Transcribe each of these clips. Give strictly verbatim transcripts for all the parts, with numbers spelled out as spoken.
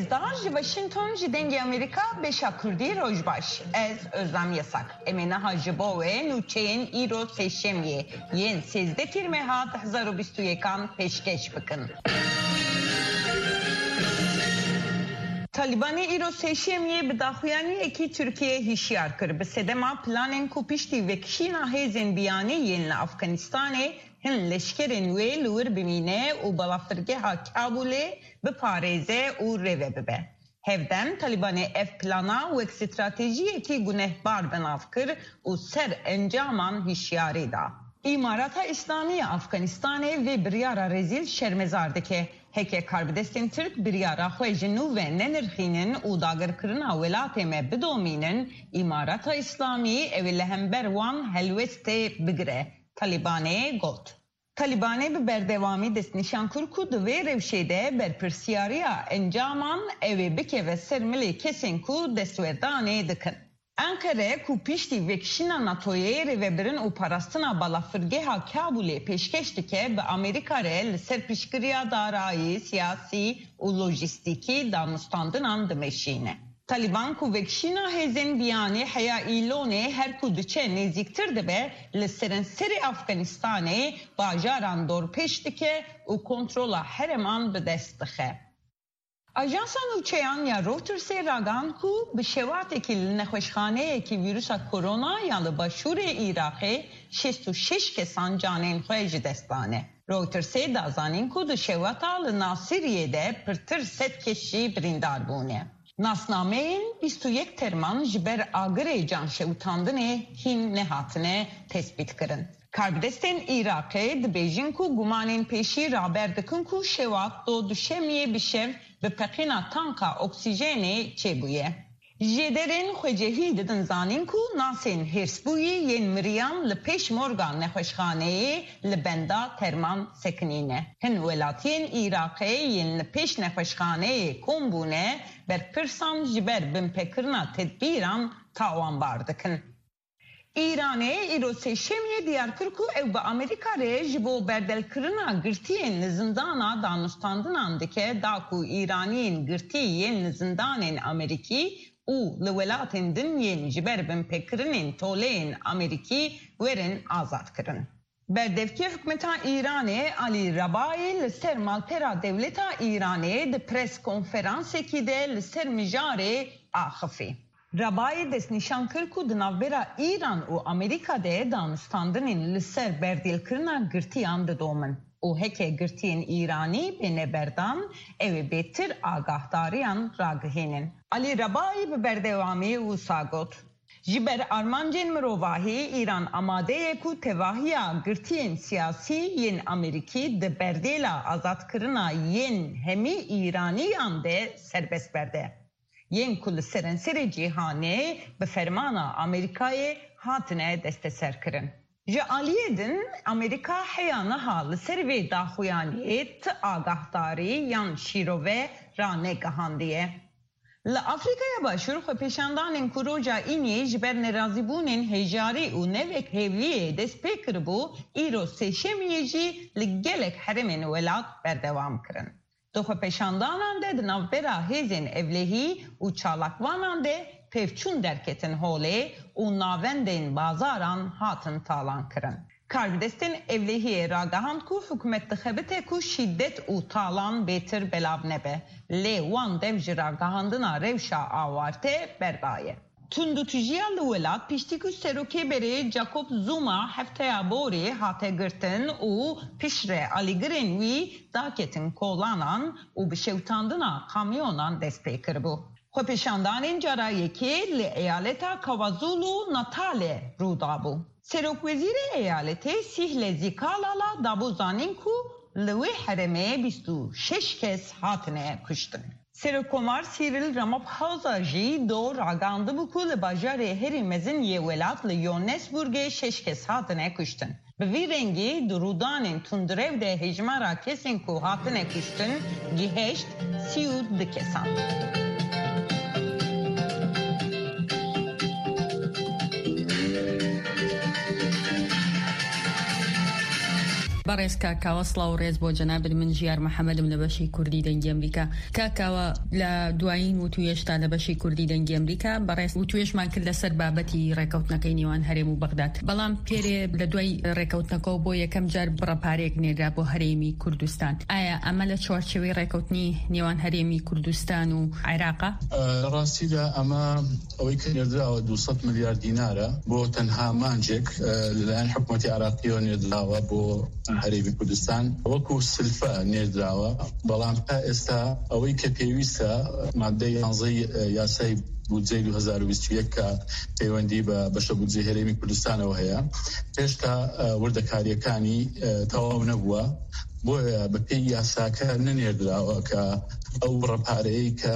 Bezdar ji Washington ji dengê Amerîka beşa Kurdî rojbaş. Ez Özlem Yasak. Em ê niha ji bo wê nûçeyên îro sêşemiyê yên sêzdeh meha di hezar û bîst û yekan pêşkeş bikin. Talibanê îro sêşemiyê bi daxuyaniyekî Tirkiye hişyar kir bi sedema planên ku piştî vekişîna hêzên biyanî yên li Afganistanê hin leşkerên wê li wir bimîne û balafirgeha Kabûlê biparêze û rêve bibe. Hevdem Talibanê ev plana wek stratejiyekî gunehbar binav kir û ser encaman hişyarî da. İmarata İslamiya Afganistanê vê biryara rezîl şermezar dike. Heke Karbidestên Tirk biryara xwe ji nû ve nenirxînin û dagirkirina welatê me bidomînin, İmarata İslamî ew ê li hember wan helwestê bigire. Talibanê got. Talibanê bi berdewamî destnîşan kir ku di vê rewşê de berpirsiyariya encaman ew ê bikeve ser milê kesên ku destwerdanê dikin. Ankara ku piştî vekişîna NATO'yê rêvebirin û parastina balafirgeha Kabûlê pêşkeş dike bi Amerîka re li ser piştgiriya darayî, siyasî û lojîstîkî danûstandinan dimeşîne. Taliban ku vekişîna hêzên biyanî heya îlonê her ku diçe nêzîktir dibe li serin serê Afganistanê bajaran dorpêş dike û kontrola hereman bi dest dixe. Ajansa nûçeyan ya Reutersê ragan ku bi şewatekî li nexweşxaneyekî vîrusa korona ya li başûrê Iraqê şêst û şeş kesan canên xwe ji dest dane. Reutersê dazanîn ku di şewata li Nasiriyê de pirtir sed kes jî birîndar bûne. Nasnameyên bîst û yek terman ji ber agirê canşewitandinê hîn nehatine tespît kirin. Karbidestên Iraqê dibêjin ku gumanên pêşî raber dikin ku şewat do duşemiyê bi şev bi peqîna tanka oksîjenê çêbûye. Jêderên xwecehî didin zanîn ku nasên hêrsbûyî yên miriyan li pêş morga nexweşxaneyê li benda terman sekinîne. Hin welatiyên Iraqê yên li pêş nexweşxaneyê kombûne berpirsan ji ber binpêkirina tedbîran tawanbar dikin. İranê îro sêşemiyê diyar kir ku ew bi Amerîka re ji bo berdelkirina girtiyên li zindana danûstandinan dike da ku İraniyên girtî yên li zindanên Amerîkî û li welatên din yên ji ber binpêkirinên toleyên Amerîkî werin azad kirin. Berdevkê hikûmeta İranê Alî Rabayî li ser malpera dewleta İranê di pres konferansekî de li ser mijarê axifî. Rabayî destnîşan kir ku di navbera İran û Amerîka de danûstandinên li ser berdêlkirina girtiyan didomin. û heke girtiyên İranî bêne berdan ew ê bêtir agahdariyan ragihînin. Alî Rabayî bi berdewamî wisa got. Ji ber armancên mirovahî İran amade ye ku tevahiya girtiyên siyasî yên Amerîkî di berdêla azadkirina yên hemî İranîyan de serbest berde. Yên ku li serin serê cîhanê bi fermana Amerîkayê hatine desteserkirin. Ji aliyê din Amerîka heya niha li ser vê daxuyaniyê ti agahdarî yan şîrove ranegihandiye. Li Afrikaya Başûr xwepêşandanên ku roja îniyê ji ber nerazîbûnên hêjarî û nevek hêviyê dest pê kiribû, îro sêşemiyê jî li gelek heremên welat berdewam kirin. Di xwepêşandanan de di navbera hêzên evlehî û çalakvanan de pevçûn derketin holê û navendên bazaran hatin talan kirin. Karbidestên evlehiyê ragihand ku hikûmet dixebite ku şîddet û talan bêtir belav nebe. Lê wan dev ji ragihandina rewşa awarte berdaye. Tundutûjiya li welat piştî ku serokê berê Jacob Zuma hefteya borê hate girtin û piştre alîgirên wî daketin kolanan û bi şewitandina kamyonan dest pê kiribû. Xwepêşandanên cara yekê li eyaleta KwaZulu Natalê rû dabû. Serokwezîrê eyaletê sih lezîkalala dabû zanîn ku li wê heremê bîst û şeş kes hatine kuştin. Serokkomar Cyril Ramaphosa jî do ragandibû ku li bajarê herî mezin yê welat li Johannesburgê şeş kes hatine kuştin. Bi vî rengî di rûdanên tundrev de hejmara kesên ku hatine kuştin cîheşt sî û du kesan. بەڕێز کاکاوە سڵاو و ڕێز بۆ جەنابەت من ژیار محەممەدم لە بەشی کوردی دەنگی ئەمریکا. کاکاوە لە دوایین و توێشتا لە بەشی کوردی دەنگی ئەمریکا بەڕێز و توێشمان کرد لەسەر بابەتی ڕێکەوتنەکەی نێوان هەرێم و بەغداد. بەڵام پێرێ لە دوای ڕێکەوتنەکەەوە بۆ یەکەم جار بڕەپارێک نێرا بۆ هەرێمی کوردستان. ئایا ئەمە لە چوارچێوەی ڕێکەوتنی نێوان هەرێمی کوردستان و عێراقا؟ لە ڕاستیدا ئەمە ئەوەی کە نێردراوە دووسەد ملیار دینارە بۆ تەنها مانجێک لەلایەن حکوومەتی عێراقیەوە نێردراوە بۆ هەرێمی کوردستان وەکو سلفە نێردراوە. بەڵام تا ئێستا ئەوەی کە پێویستە مادەی یانزەی یاسای بودجەی دوو هەزار و بیست و یەک کە پەیوەندی بە بەشە بودجەی هەرێمی کوردستانەوە هەیە هێشتا وردەکاریەکانی تەواو نەبووە، بۆیە بە پێی یاساکە نەنێردراوە کە ئەو ڕەپارەیە کە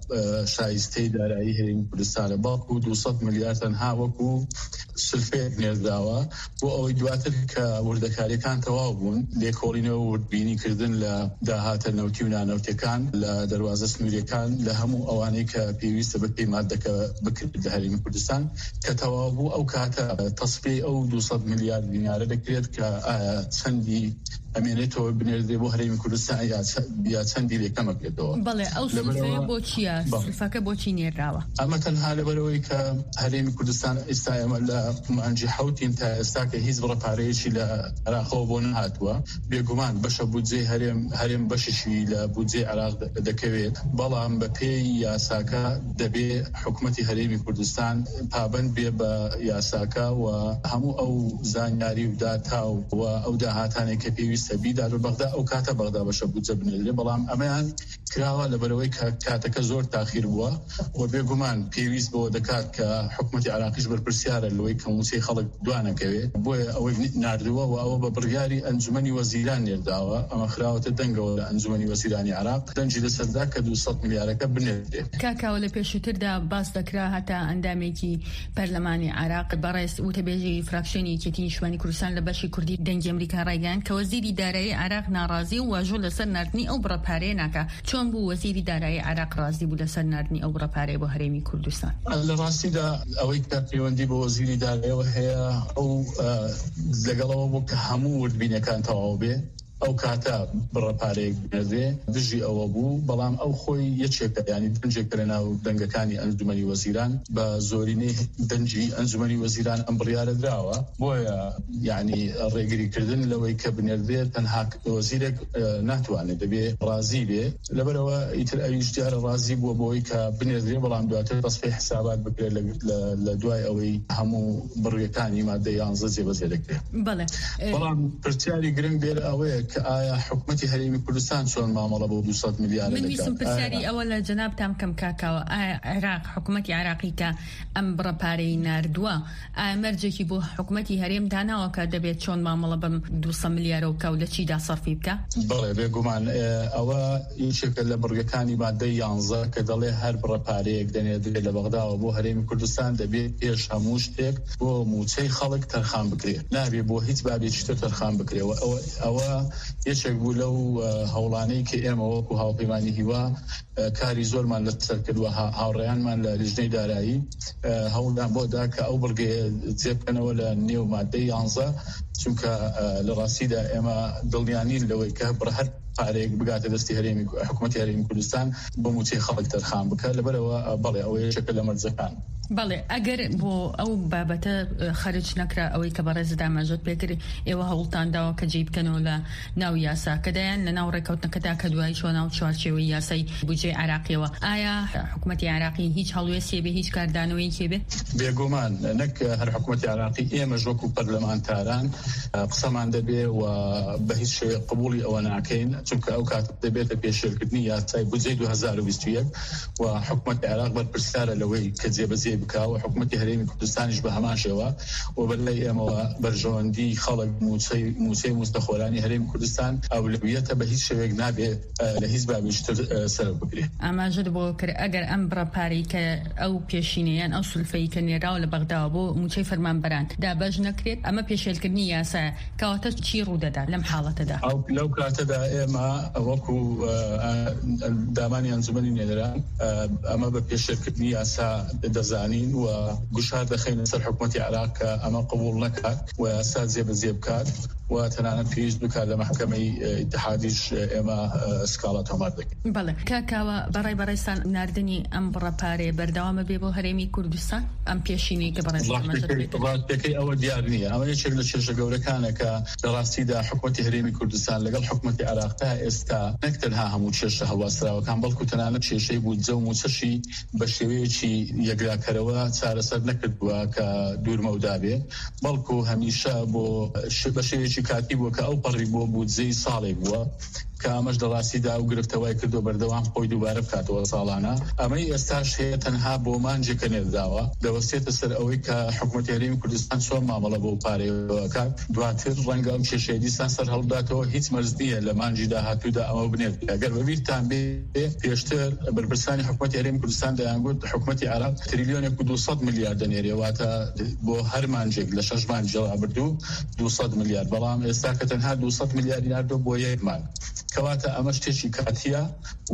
شایستەی دارایی هەرێمی کوردستانە باڵکو دووسەد ملیار تەنها وەکو سلفێک نێردراوە بۆ ئەوەی دواتر کە وردەکاریەکان تەواو بوون لێکۆڵینەوە وردبینیکردن لە داهاتە نەوتی و نانەوتەکان لە دەواازە سنووریەکان لە هەموو ئەوانەی کە پێویستە بە پێی مادەکە بکرد لە هەرێمی کوردستان کە تەواو بوو. ئەو کاتە تەسبێی ئەو دووسەد ملیار دینارە دەکرێت کە ئایا چەندی ئەمێنێتەوە بنێردێ بۆ هەرێمی کوردستان یا چەندی لێکەمە بێتەوە. بەڵێ ئەو سلفەیە بۆ چییە؟ سلفەکە بۆچی نێردراوە؟ ئەمە تەنها لەبەرەوەی کە هەرێمی کوردستان ئێستا ئێمە لە مانجی حوتین تا ئێستا کە هیچ بڕەپارەیەکی لە عێراقەوە بۆ نهاتووە. بێگومان بەشە بودجەی هەرێم هەرێم بەشیشی لە بودجەی عێراق دەکەوێت، بەڵام بە پێی یاساکە دەبێ حکوومەتی هەرێمی کوردستان پابند بێ بە یاساکە و هەموو ئەو زانیاری و داتاو و ئەو داهاتانێک کە پێویستە بیدار و بەغدا ئەو کاتە بەغدا بەشە بودجە بنێرێ. بەڵام ئەمەیان کراوە لەبەرەوەی کە کاتەکە زۆر تاخیر بووە و بێگومان پێویست بۆ دەکات کە حکوومەتی عێراقیش بەرپرسیارە لەوەی کە موسەی خەڵک دوانەکەوێت، بۆیە ئەوەی ناردووە و ئەوە بە بڕیاری ئەنجومەنی وەزیران نێرداوە. ئەمە خراوەتە دەنگەوە لە ئەنجومەنی وەزیرانی عێراق دەنجی لەسەردا کە دووسەد ملیارەکە بنێرێت. کاکاوە لە پێشووتردا باس دەکرا هەتا ئەندامێکی پەرلەمانی عێراق بەڕێز وتەبێژی فراکسیۆنی یەکێتی نیشتیمانی کوردستان لە بەشی کوردی دەنگی ئەمریکا ڕایگەیاند کە وەزیری دارایی عێراق ناڕازی و واژۆ لەسەر ناردنی ئەو بڕەپارەیە ناکا. چۆن بوو وەزیری دارایی عێراق ڕازی بوو لەسەر ناردنی ئەو بڕەپارەیە بۆ هەرێمی کوردستان؟ لە ڕاستیدا ئەوەی کە پەیوەندی بە وەزیری داراییەوە هەیە ئەو لەگەڵەوە بوو کە هەموو وردبینەکان تەواو بێ ئەو کاتە بڕەپارەیەک بنێردرێ دژی ئەوە بوو. بەڵام ئەو خۆی یەکێکە، ینی دەنجێک لە ناو دەنگەکانی ئەنجومەنی وەزیران بە زۆرینەی دەنجی ئەنجومەنی وەزیران ئەم بڕیارە دراوە. بۆیە یعنی ڕێگریکردن لەوەی کە بنێردرێت تەنها وەزیرێک ناتوانێت، دەبێ ڕازی بێ. لەبەرەوە ئیتر ئەویش دیارە ڕازی بووە بۆی کە بنێردرێ، بەڵام دواتر تەسفی حسابات بکرێت لە دوای ئەوەی هەموو بڕیەکانی مادەی یانزە جێبەجێ دەکرێت. بەڵام پرسیاری گرنگ بێت ئەوەیە کە ئایا حکوومەتی هەرێمی کوردستان چۆن مامەڵە بۆ دووسەد ملیار من ویستم پرسیاری ئەوە لە جەنابتان کەم کاکاوە ئایا عێراق حکوومەتی عێراقی کە ئەم بڕەپارەی ناردووە ئایا مەرجێکی بۆ حکوومەتی هەرێم داناوە کە دەبێت چۆن مامەڵە بەم دووسەد ملیارە و کە و لە چیدا سەرفی بکە؟ بەڵێ بێگومان ئەوە یەکێکە لە بڕیەکانی مادەی یانزە کە دەڵێ هەر بڕەپارەیەک دەنێردرێت لە بەغداوە بۆ هەرێمی کوردستان دەبێت پێش هەموو شتێک بۆ موچەی خەڵک تەرخان بکرێت، نابێت بۆ هیچ بابێکی تر تەرخان بکرێەوە. ئەوە یەکێک بوو لەو هەوڵانەی کە ئێمە وەکو هاوپەیمانی هیوا کاری زۆرمان لەسەر کردووە، هاوڕێیانمان لە لیژنەی دارایی هەوڵدان بۆدا کە ئەو بڕگەیە جێبکەنەوە لە نێو مادەی یانزە، چونکە لە ڕاستیدا ئێمە دڵنیانین لەوەی کە هەر پارێک بگاتە دەستی هەرێمی حکوومەتی هەرێمی کوردستان بۆ موچەی خەڵک تەرخان بکە. لەبەرەوە بەڵێ ئەوە یەکێکە لە مەرجەکان. بەڵێ ئەگەر بۆ ئەو بابەتە خەرج نەکرا ئەوەی کە بەڕێزدا مەژۆت پێکرد ئێوە هەوڵتانداوە کە جێ بکەنەوە لە ناو یاسا کە دەیان لە ناو ڕێکەوتنەکەدا کە دوای چۆ ناو چوارچێوەی یاسای بودجەی عێراقیەوە ئایا حکوومەتی عێراقی هیچ هەڵوێستێ بێ، هیچ کاردانەوەیەکی بێ؟ بێگومان نەک هەر حکوومەتی عێراقی، ئێمەش وەکو پەرلەمانتاران قسەمان دەبێ و بە هیچ شێوەیەک قبوڵی ئەوە ناکەین، چونکە ئەو کات دەبێتە پێشێلکردنی یاسای بودجەی دوو هەزار و بیست و یەک و حکوومەتی عێراق بەرپرسیارە لەوەی کە جێبەجێ بکا و حکوومەتی هەرێمی کوردستانیش بە هەمان شێوە و بەلای ئێمەوە بەرژەوەندی خەڵک موچەی مستەخۆرانی هەرێمی کوردستان ئەولویەتە بە هیچ شێوەیەک نابێت لە هیچ بابێکی تر سەر بگرێت. ئاماژەت بۆ کرد ئەگەر ئەم بڕەپارەی کە ئەو پێشینەیان ئەو سولفەی کە نێراوە لە بەغداوە بۆ موچەی فەرمانبەران دابەش نەکرێت، ئەمە پێشێلکردنی یاسایە، کەواتە چی ڕوودەدا لەم حاڵەتەدا؟ لەو کاتەدا ئێمە وەکو دامانی ئەنجومەنی نێران ئەمە بە پێشێلکردنی یاسا دەزانین و گوشار دەخەینە سەر حکوومەتی عێراق کە ئەمە قبوڵ نەکات و یاسا جێبەجێ بکات وتنانا فيش بكار لمحكمة اتحاديش إما سكالة هماردك. بله كاكاوا برای برایستان ناردنی ام برپاره بردوام بیبو هرمی کردستان ام پیشینی که برایستان مجرد راتبكي أو ديارنية أما يشغل الشرشة قولة كان كدراسي دا حكومة هريمي كردستان لقل حكومة عراقها استا نكتنها همو الشرشة هواسرا وكان بلكو تنانا شيء بودزو موسشي بشويشي يقرا كروا سار سر نكد وكدور مودابي بلكو هميشا بو بشويشي كاتب وكأو قريبو بودزي صالي بوا كامش دراسي دا وقرفتواي كردو بردوام خوي دوباره بكاتوا صالانا اما استاش هي تنها بو مانجي كنير داوا دوستيت سر اوي كحكومه هريم كردستان سو معامله بو باري وكا دواتر رنگام شيشيدي سانسر هلداتو هيت مرزديه لمانجي دا هاتو دا اما بنيت اگر ببير تامبي بيشتر بربرساني حكومه هريم كردستان دا انقد حكومه عراق تريليون يكدو مليار دينار واتا بو هر مانجي لشش مانجي عبردو دوصد مليار بلام استاكتنها دوصد مليار دينار دو بو يمان كواتا أمشتشي كاتيا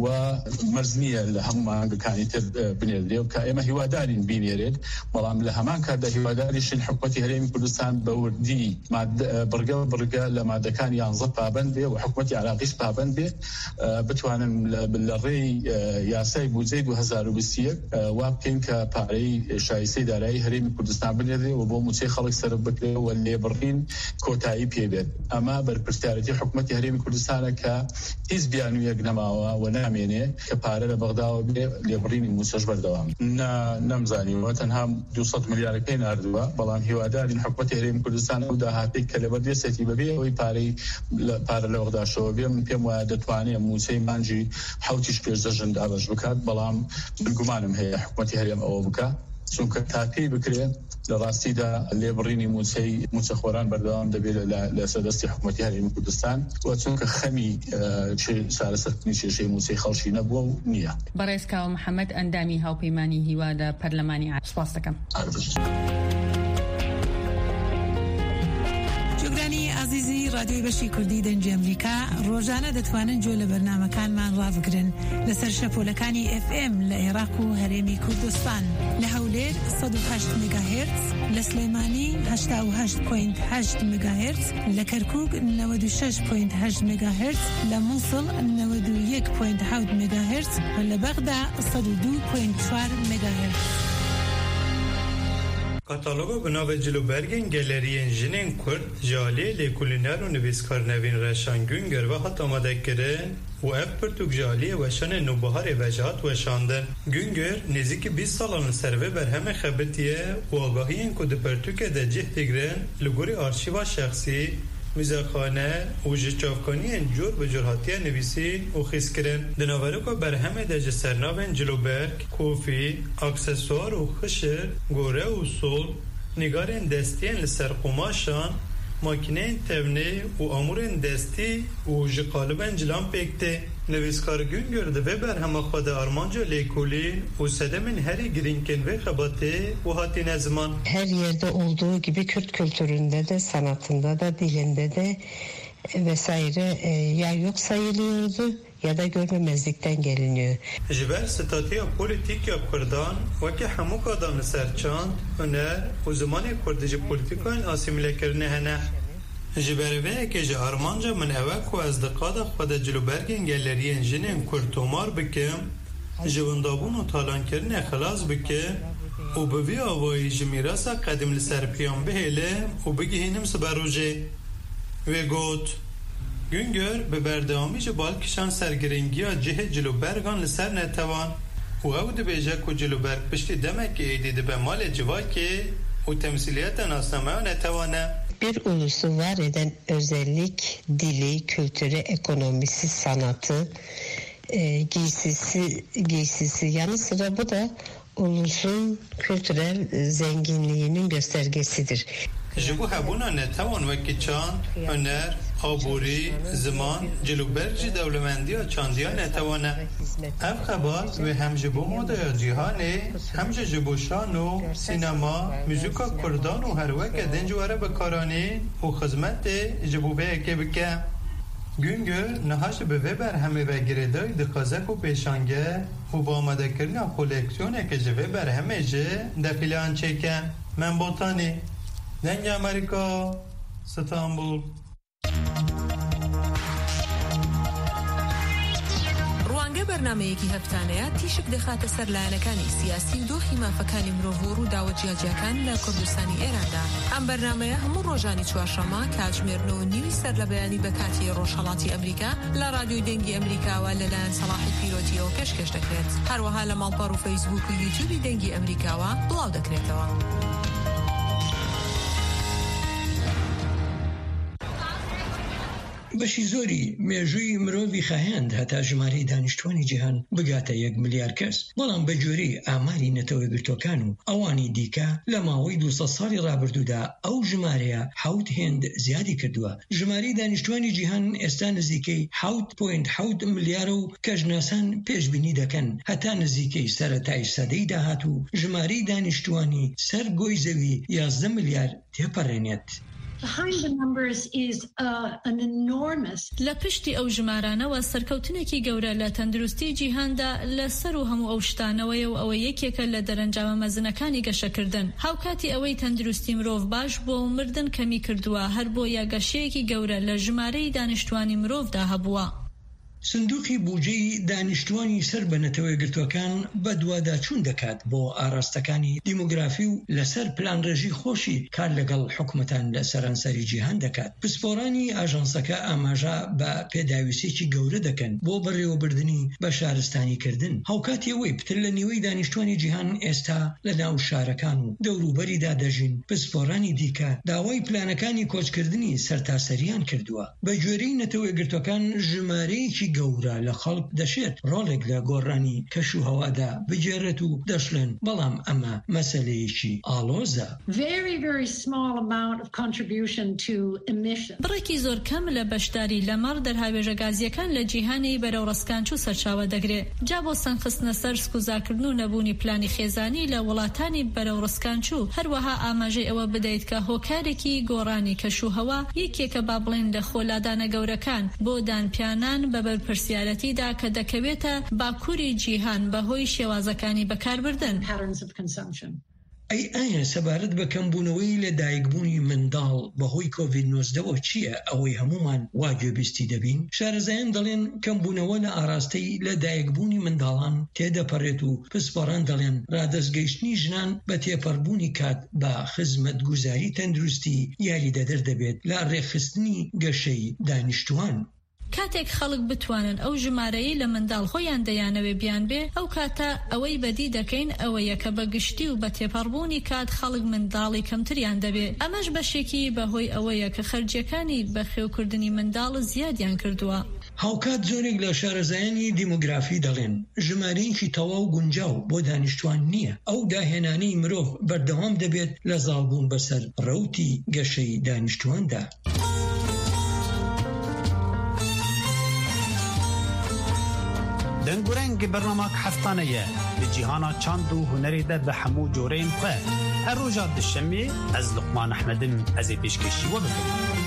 ومرزنية لهم كان يتر بنيردي وكأما هوادارين بينيرد ملام لهمان كده هواداريشين حكومة هريم كردستان بوردي مع برقة برقة لما دكان ينظف بابنده وحكومة عراقيش بابنده بتوانا بالري ياساي بوزيد وهزار وبسيك وابكين كباري شايسي داري هريم كردستان بنيردي وبو موسي خلق سرب بكري واللي برين كوتاي بيبيد أما بربرستارتي حكومة هريم كردستان ك حزبيان ويقنماوا ونامينه كبارة لبغداد لبرين موسج بردوام نمزاني وتنها دوصد مليار كين أردوا بلان هوادارين حكومة هريم كردستان ودا هاتي كلبردي سيتي ببي وي باري بارا لبغداد شو بيم بيم ودتواني موسى مانجي حوتيش بيرزجن دابش بكات بلان بالجمانم هي حكومة هريم أو بكا سونك تاكي بكري لراسي دا اللي بريني موسى متخوران بردوام دبي لسدستي حكومة هريم كردستان وسونك خمي شيء سالستني شيء شيء موسى خلشي نبوه نية برئيسكا محمد أندامي هاو بيماني هوادا برلماني سپاسدەکەم. جوگرانی عزیزی رادیوی بەشی کوردی دەنجی ئەمریکا ڕۆژانە دەتوانن جۆ لە بەرنامەکانمان ڕابگرن لەسەر شەپۆلەکانی ئف ئێم لە عێراق و هەرێمی کوردستان لە هەولێر سەد و هەشت مێگاهێرتز لە سلێمانی هەشتا و هەشت پۆینت هەشت مێگاهێرتز لە کەرکووک نەوەد و شەش پۆینت هەشت مێگاهێرتز لە مووسڵ نەوەد و یەک پۆینت حەوت مێگاهێرتز لە بەغدا سەد و دوو پۆینت چوار مێگاهێرتز. کاتالوگو بناو جلوبرگین گالریین جنین کرد جالی لیکولینر و نویسکار نوین رشان گونگر و حتی آماده کرن و اف پرتوک جالی و شان نوبهار وجهات و شاندن گونگر نزدیک بیست سالان سروه بر همه خبرتیه و آگاهی این کد پرتوک ده جهت گرن لگوری آرشیوا شخصی میزاخانه و جچافکانی انجور به جرحاتی نویسی و خیز کرن دناورو که بر همه دجه سرناوین جلوبرگ، کوفی، اکسسوار و خشر، گوره و سول نگارین دستین لسر قماشان ماکینه تبنه و امورین دستی و جقالبن جلان پکته نویسکار گونگر ده بر همه خود آرمانجا لیکولین و sedemin heri girinken ve kabate bu hati ne zaman? Her yerde olduğu gibi Kürt kültüründe de sanatında da dilinde de vesaire e, ya yok sayılıyordu ya da görmemezlikten geliniyor. Jiber statiya politik ya Kurdan ve ki hamu kadam serçand öner o zamanı Kurdici politikan asimile kerine hene. جبر به که جه آرمانجا من اوک و از دقادا خود جلوبرگین گلریین جنین کرتومار بکم جواندابون و تالان کرنه خلاص بکم و بوی آوایی جمیراسا قدم لسر پیان بهیله و بگیهینم سبروجه و گوت گونگر به بردامی جه بالکشان سرگرنگی ها جه جلوبرگان لسر نتوان و او ده بیجه که جلوبرگ پشتی دمک ایدیده به مال جواکی و تمثیلیت ناسنامه نتوانه Bir ulusu var eden özellik, dili, kültürü, ekonomisi, sanatı, e, giysisi, giysisi yanı sıra bu da ulusun kültürel zenginliğinin göstergesidir. جبو هبونا نتوان وکی چاند، هنر، آبوری، زمان، جلوبرجی دولمندی و چاندیا نتوانه. اف خبات و هم جبو مودا جیهانه، هم جبو شانو، سینما، موزیکا کردان و هر وک دنجواره بکارانی و خدمت جبو به اکه بکه. گونگر نهاش به وبر همه و گردای دخازک و پیشانگه و با آمده کرنا کولکسیونه که جوه بر همه جه دفیلان چکه. من بوتانی دنگ امریکا استانبول ڕەنگە بەرنامەیەکی هەفتانەیە تیشک دەخاتە سەر لایەنەکانی سیاسی و دۆخی مافەکانی مرۆڤ و ڕووداوە جیاجیاکان لە کوردستانی ئێراندا. ئەم بەرنامەیە هەموو ڕۆژانی چوارشەممە کاتژمێرنەوە نیوی سەر لە بەیانی بە کاتی ڕۆژهەڵاتی ئەمریکا لە رادیۆی دەنگی ئەمریکاوە لەلایەن سەلاحی پیرۆتیەوە پێشکەش دەکرێت. هەروەها لە ماڵپەڕ و فەیسبوک و یوتیوبی دەنگی ئەمریکاوە بڵاو دەکرێتەوە. بەشی زۆری مێژووی مرۆڤی خایاند هەتا ژمارەی دانیشتوانی جیهان بگاتە یەک ملیار کەس، بەڵام بە جۆرەی ئاماری نەتەوەیەگرتوەکان و ئەوانی دیکە لە ماوەی دووسەد ساڵی ڕابردوودا ئەو ژمارەیە حەوت هێند زیادی کردووە. ژمارەی دانیشتوانی جیهان ئێستا نزیکەی حەوت پۆینت حەوت ملیارە و کەژناسان پێشبینی دەکەن هەتا نزیکەی سەرەتای سەدەی داهات و ژمارەی دانیشتوانی سەر گۆی زەوی یازدە ملیار تێپەڕێنێت. لە پشتی ئەو ژمارانەوە سەرکەوتنێکی گەورە لە تەندروستی جیهاندا لەسەر و هەموو ئەو شتانەوەی و ئەوە یەکێکە لە دەرەنجامە مەزنەکانی گەشەکردن. هاوکاتی ئەوەی تەندروستی مرۆڤ باش بۆ مردن کەمی کردووە، هەر بۆ یاگەشەیەکی گەورە لە ژمارەی دانیشتوانی مرۆڤدا هەبووە. سندوقی بودجەی دانیشتوانی سەر بە نەتەوەیەگرتوەکان بە دوواداچوون دەکات بۆ ئاراستەکانی دیموگرافی و لەسەر پلانڕێژی خۆشی کار لەگەڵ حکومەتان لە سەرانسەری جیهان دەکات. پسپۆرانی ئاژانسەکە ئاماژە بە پێداویستێکی گەورە دەکەن بۆ بەڕێوەبردننی بە شارستانیکردن. هاوکاتی ئەوەی پتر لە نیوەی دانیشتوانی جیهان ئێستا لە ناو شارەکان و دەوروبەریدا دەژین، پسپۆرانی دیکە داوای پلانەکانی کۆچکردنی سەرتاسەریان کردووە. بە جۆرەی نەتەوەیەگرتوەکان ژمارەیەکی گەورە لە خەڵک دەشێت ڕۆڵێک لە گۆڕانی کەش و هەوادا بجێڕێت و دەشلێن، بەڵام ئەمە مەسەلەیەکی ئاڵۆزە. بڕێکی زۆر کەم لە بەشداری لەمەڕ دەرهاوێژە گازیەکان لە جیهانی بەرەو ڕسکانچوو سەرچاوە دەگرێت. جا بۆ سەنخستنە سەر سکوزاکردن و نەبوونی پلانی خێزانی لە وڵاتانی بەرەو ڕسکانچوو، هەروەها ئاماژەی ئەوە بدەیت کە هۆکارێکی گۆڕانی کەش و هەوا یەکێکە با بڵێن لە خۆلادانە گەورەکان بۆ دانپیانان بەبەر پرسیارەتیدا کە دەکەوێتە باکووری جیهان بەهۆی شێوازەکانی بەکاربردن. ئەی ئایا سەبارەت بە کەمبوونەوەی لە دایکبوونی منداڵ بەهۆی کۆڤید نۆزدەوە چییە ئەوەی هەمومان واگوێبیستی دەبین؟ شارەزایان دەڵێن کەمبوونەوە لە ئاراستەی لە دایکبوونی منداڵان تێدەپەڕێت و پسپۆران دەڵێن ڕادەستگەیشتنی ژنان بە تێپەڕبوونی کات بە خزمەتگوزاری تەندروستی یاریدەدەر دەبێت لە ڕێخستنی گەشەی دانیشتوان. کاتێک خەڵک بتوانن ئەو ژمارەیە لە منداڵ خۆیان دەیانەوێ بیان بێ، ئەو کاتە ئەوەی بەدی دەکەین ئەوەیە کە بە گشتی و بە تێپەڕبوونی کات خەڵک منداڵی کەمتریان دەبێ. ئەمەش بەشێکی بەهۆی ئەوەیە کە خەرجیەکانی بەخێوکردنی منداڵ زیادیان کردووە. هاوکات زۆرێک لە شارەزایانی دیموگرافی دەڵێن ژمارەیەکی تەواو گونجاو بۆ دانیشتوان نییە. ئەو داهێنانەی مرۆڤ بەردەوام دەبێت لە زاڵبوون بەسەر ڕەوتی گەشەی دانیشتواندا. دنگورنگ برنامه هفتانه به جهان چاند و هنری ده به همو جورین خواه هر روزا دشمی از لقمان احمدم از پیشکشی و بکنم.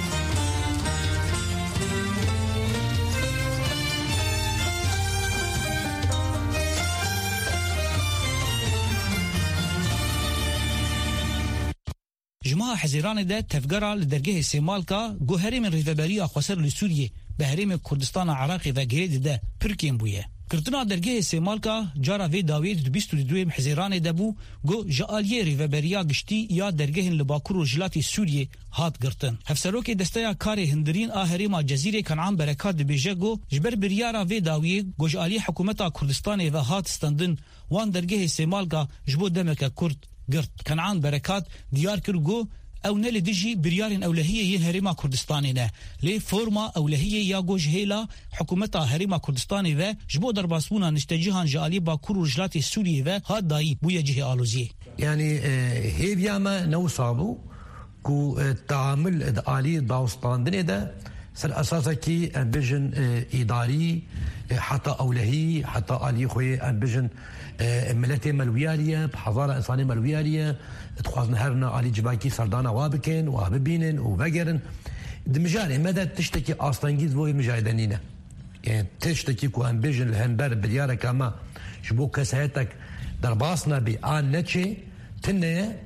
جماعة حزيران ده تفجر لدرجه سيمالكا جوهري من ريفابريا خسر لسوريا بهريم كردستان عراقي و جريد ده بركين بويه. كرتنا درجه سيمالكا جارا في داويد بيست و دو حزيران دبو جو جاليه ريفابريا گشتي يا درجه لباكور وجلاتي سوريا هات گرتن. هفسروكي دستيا كاري هندرين آهريما جزيره كنعان بركات بيجاگو جبر بريارا في داويد جو جاليه حكومتا كردستان و هات استندن وان درجه سيمالكا جبو دمك كرد گرت. كنعان بركات ديار كرگو او نل دجي بريارين اولهيه هريما كردستانينا لي فورما اولهيه يا گوج هيلا حكومتا هريما كردستاني و جبو درباسبونا نشتجيهان جالي باكور رجلات سوريا و هاد داي بويا جهه الوزيه. يعني هي بياما نوصابو كو التعامل الالي داوستاندني ده سر اساسكي امبيجن اداري حتى اولهي حتى الي خوي امبيجن ملتي ملوياليه بحضاره انسانيه ملوياليه تخوازن هرنا علي جباكي سردانا وابكن واببينن وبقرن دمجاري مدى تشتكي اصلانجيز بوي مجاهدينينا يعني تشتكي كو امبيجن الهمبر بديارك اما شبو كسهتك درباسنا بان نتشي تنه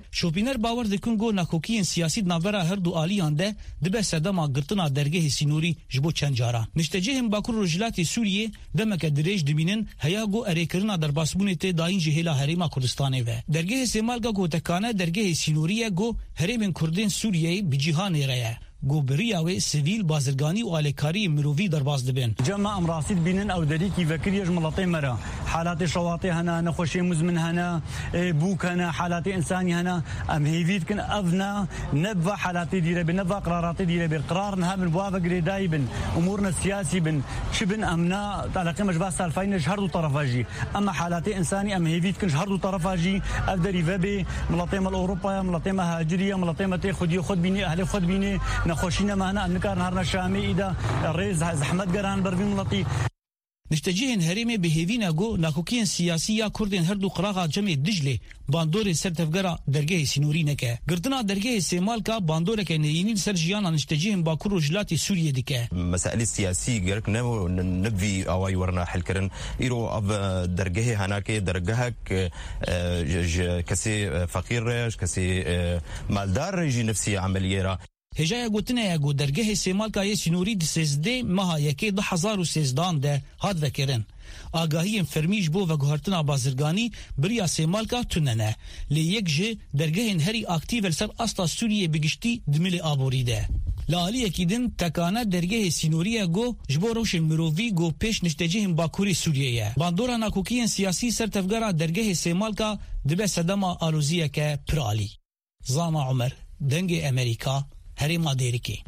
شوپینر باور دکن گو ناکوکین سیاسی ناورا هر دو آلیان ده دبه سدما گرتنا درگه سینوری جبو چند جارا نشتجهم باکور رجلات سوریه دمک دریج دبینن هیا گو اریکرنا در باسبونیت داین جهلا هریما کردستانه و درگه سیمالگا گو تکانه درگه سینوریه گو هریمن کردین سوریه بجیهان ایرایه گوبریا و سیویل بازرگانی و آلکاری مروی در باز دبن جمع امراسید بینن او دری کی وکریج ملطی مرا حالات شواطی هنا نخوشی مزمن هنا بوک هنا حالات انسانی هنا ام هیوید کن افنا نبوا حالات دیره بنبوا قرارات دیره بقرار نها من بواب گریدای بن امورنا السياسي بن شبن امنا علاقه مجبا سالفين جهر طرفاجي اما حالات انساني ام هيفيت كن جهر طرفاجي افدري فبي ملطيم الاوروبا ملطيم هاجريه ملطيم تاخذ خذ بيني اهل خذ بيني نخوشينا معنا نكار نهارنا الشامي اذا الرئيس زحمت قران بربين ملطي نشتجهن هرمي بهيفينا جو ناكوكين سياسية كردين هردو قراغا جمع دجلة باندور سر تفقرا درگه سينوري نكا قردنا درگه سيمال كا باندور كا نينين سر جيانا نشتجهن باكور رجلات سوريا دكا مسائل السياسي قرق نبو نبي اواي ورنا حلكرن ايرو اب درگه هناك درگهك كسي فقير كسي مالدار يجي نفسي عملية هجایا گوتنه یا گو درگه سیمال که سینوری د سیزده ماه یکی ده هزار و سیزدان ده هاد وکرن آگاهی فرمیش بو و گوهرتنا بازرگانی بریا سیمال که تننه لی یک جه درگه هری اکتیو سر اصلا سوریه بگشتی دمل آبوری ده لالی اکیدن تکانه درگه سینوری گو جبو روشن مرووی گو پیش نشتجه هم باکوری سوریه باندورا ناکوکین سیاسی سر تفگرا درگه سیمال که دبه صدما آروزیه که پرالی زاما عمر دنگ امریکا هریما دیرکی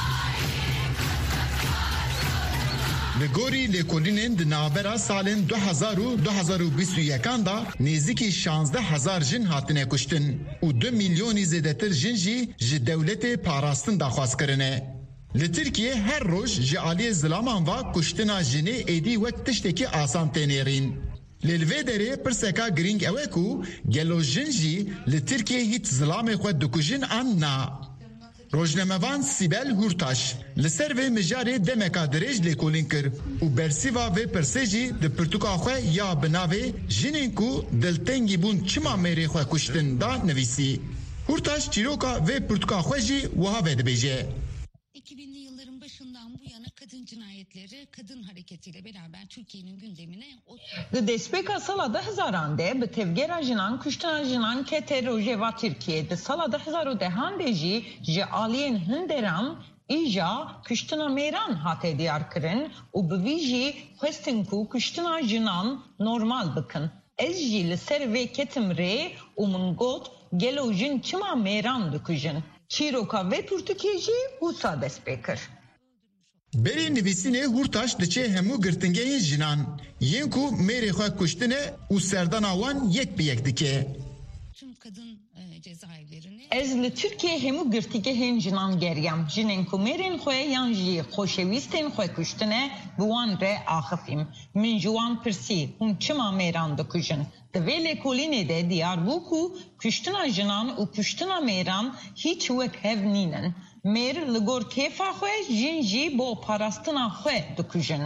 لگوری لکولینن دنابرا سالن دو هزار و دو هزار و بیست و یکان دا نزدیکی شانزده هزار جن هاتنه کشتن و دو میلیونی زیدتر جن جی جی دولت پاراستن داخواست کرنه. لترکیه هر روز جی آلی زلامان و کشتنا جنه ایدی وقت تشتکی آسان تنیرین. للوی داره پرسکا گرینگ اوه کو گلو جن جی لترکیه هیت زلام خود دکوژن آن نا. روزنامه‌وان سیبل هورتاش لسر و مجاری دمکا دریج لیکولین کر و برسیوا و پرسیجی د پرتوکا خو یا بناوی جنین کو دلتنگی بون چما میری خو کشتن دا نویسی هورتاش چیروکا و پرتوکا خو جی وها ود بیجه iki binli yılların başından bu yana kadın cinayetleri kadın hareketiyle beraber Türkiye'nin gündemine oturdu. Despeka salada hezarande be tevgera jinan kuştan jinan ke terojeva Türkiye'de salada hezaru dehan deji je aliyen hinderam ija kuştana meran hate diyar kırın u biviji hestinku kuştana jinan normal bakın. Ezji li ser ve ketimre u mungot gelojin çima meran düküjün. Çiroka ve Türkiye'ci Husa Despeker. Beri nivîsînê hurtaş diçe hemû girtingehên jinan yên ku mêrê xwe kuştine û serdana wan yek bi yek dike. Tüm kadın cezaevlerini Ez li Türkiye hemû girtingehên jinan geriyam. Jinên ku mêrên xwe yan jî xoşewîstên xwe kuştine bi wan re axifîm. Min ji wan pirsî hûn çima mêran dikujin. Di vê lêkolînê de diyar bû ku kuştina jinan û kuştina mêran hiç wek hev nînin. Mêr li gor kêfa xwe jin jî bo parastina xwe dikujin.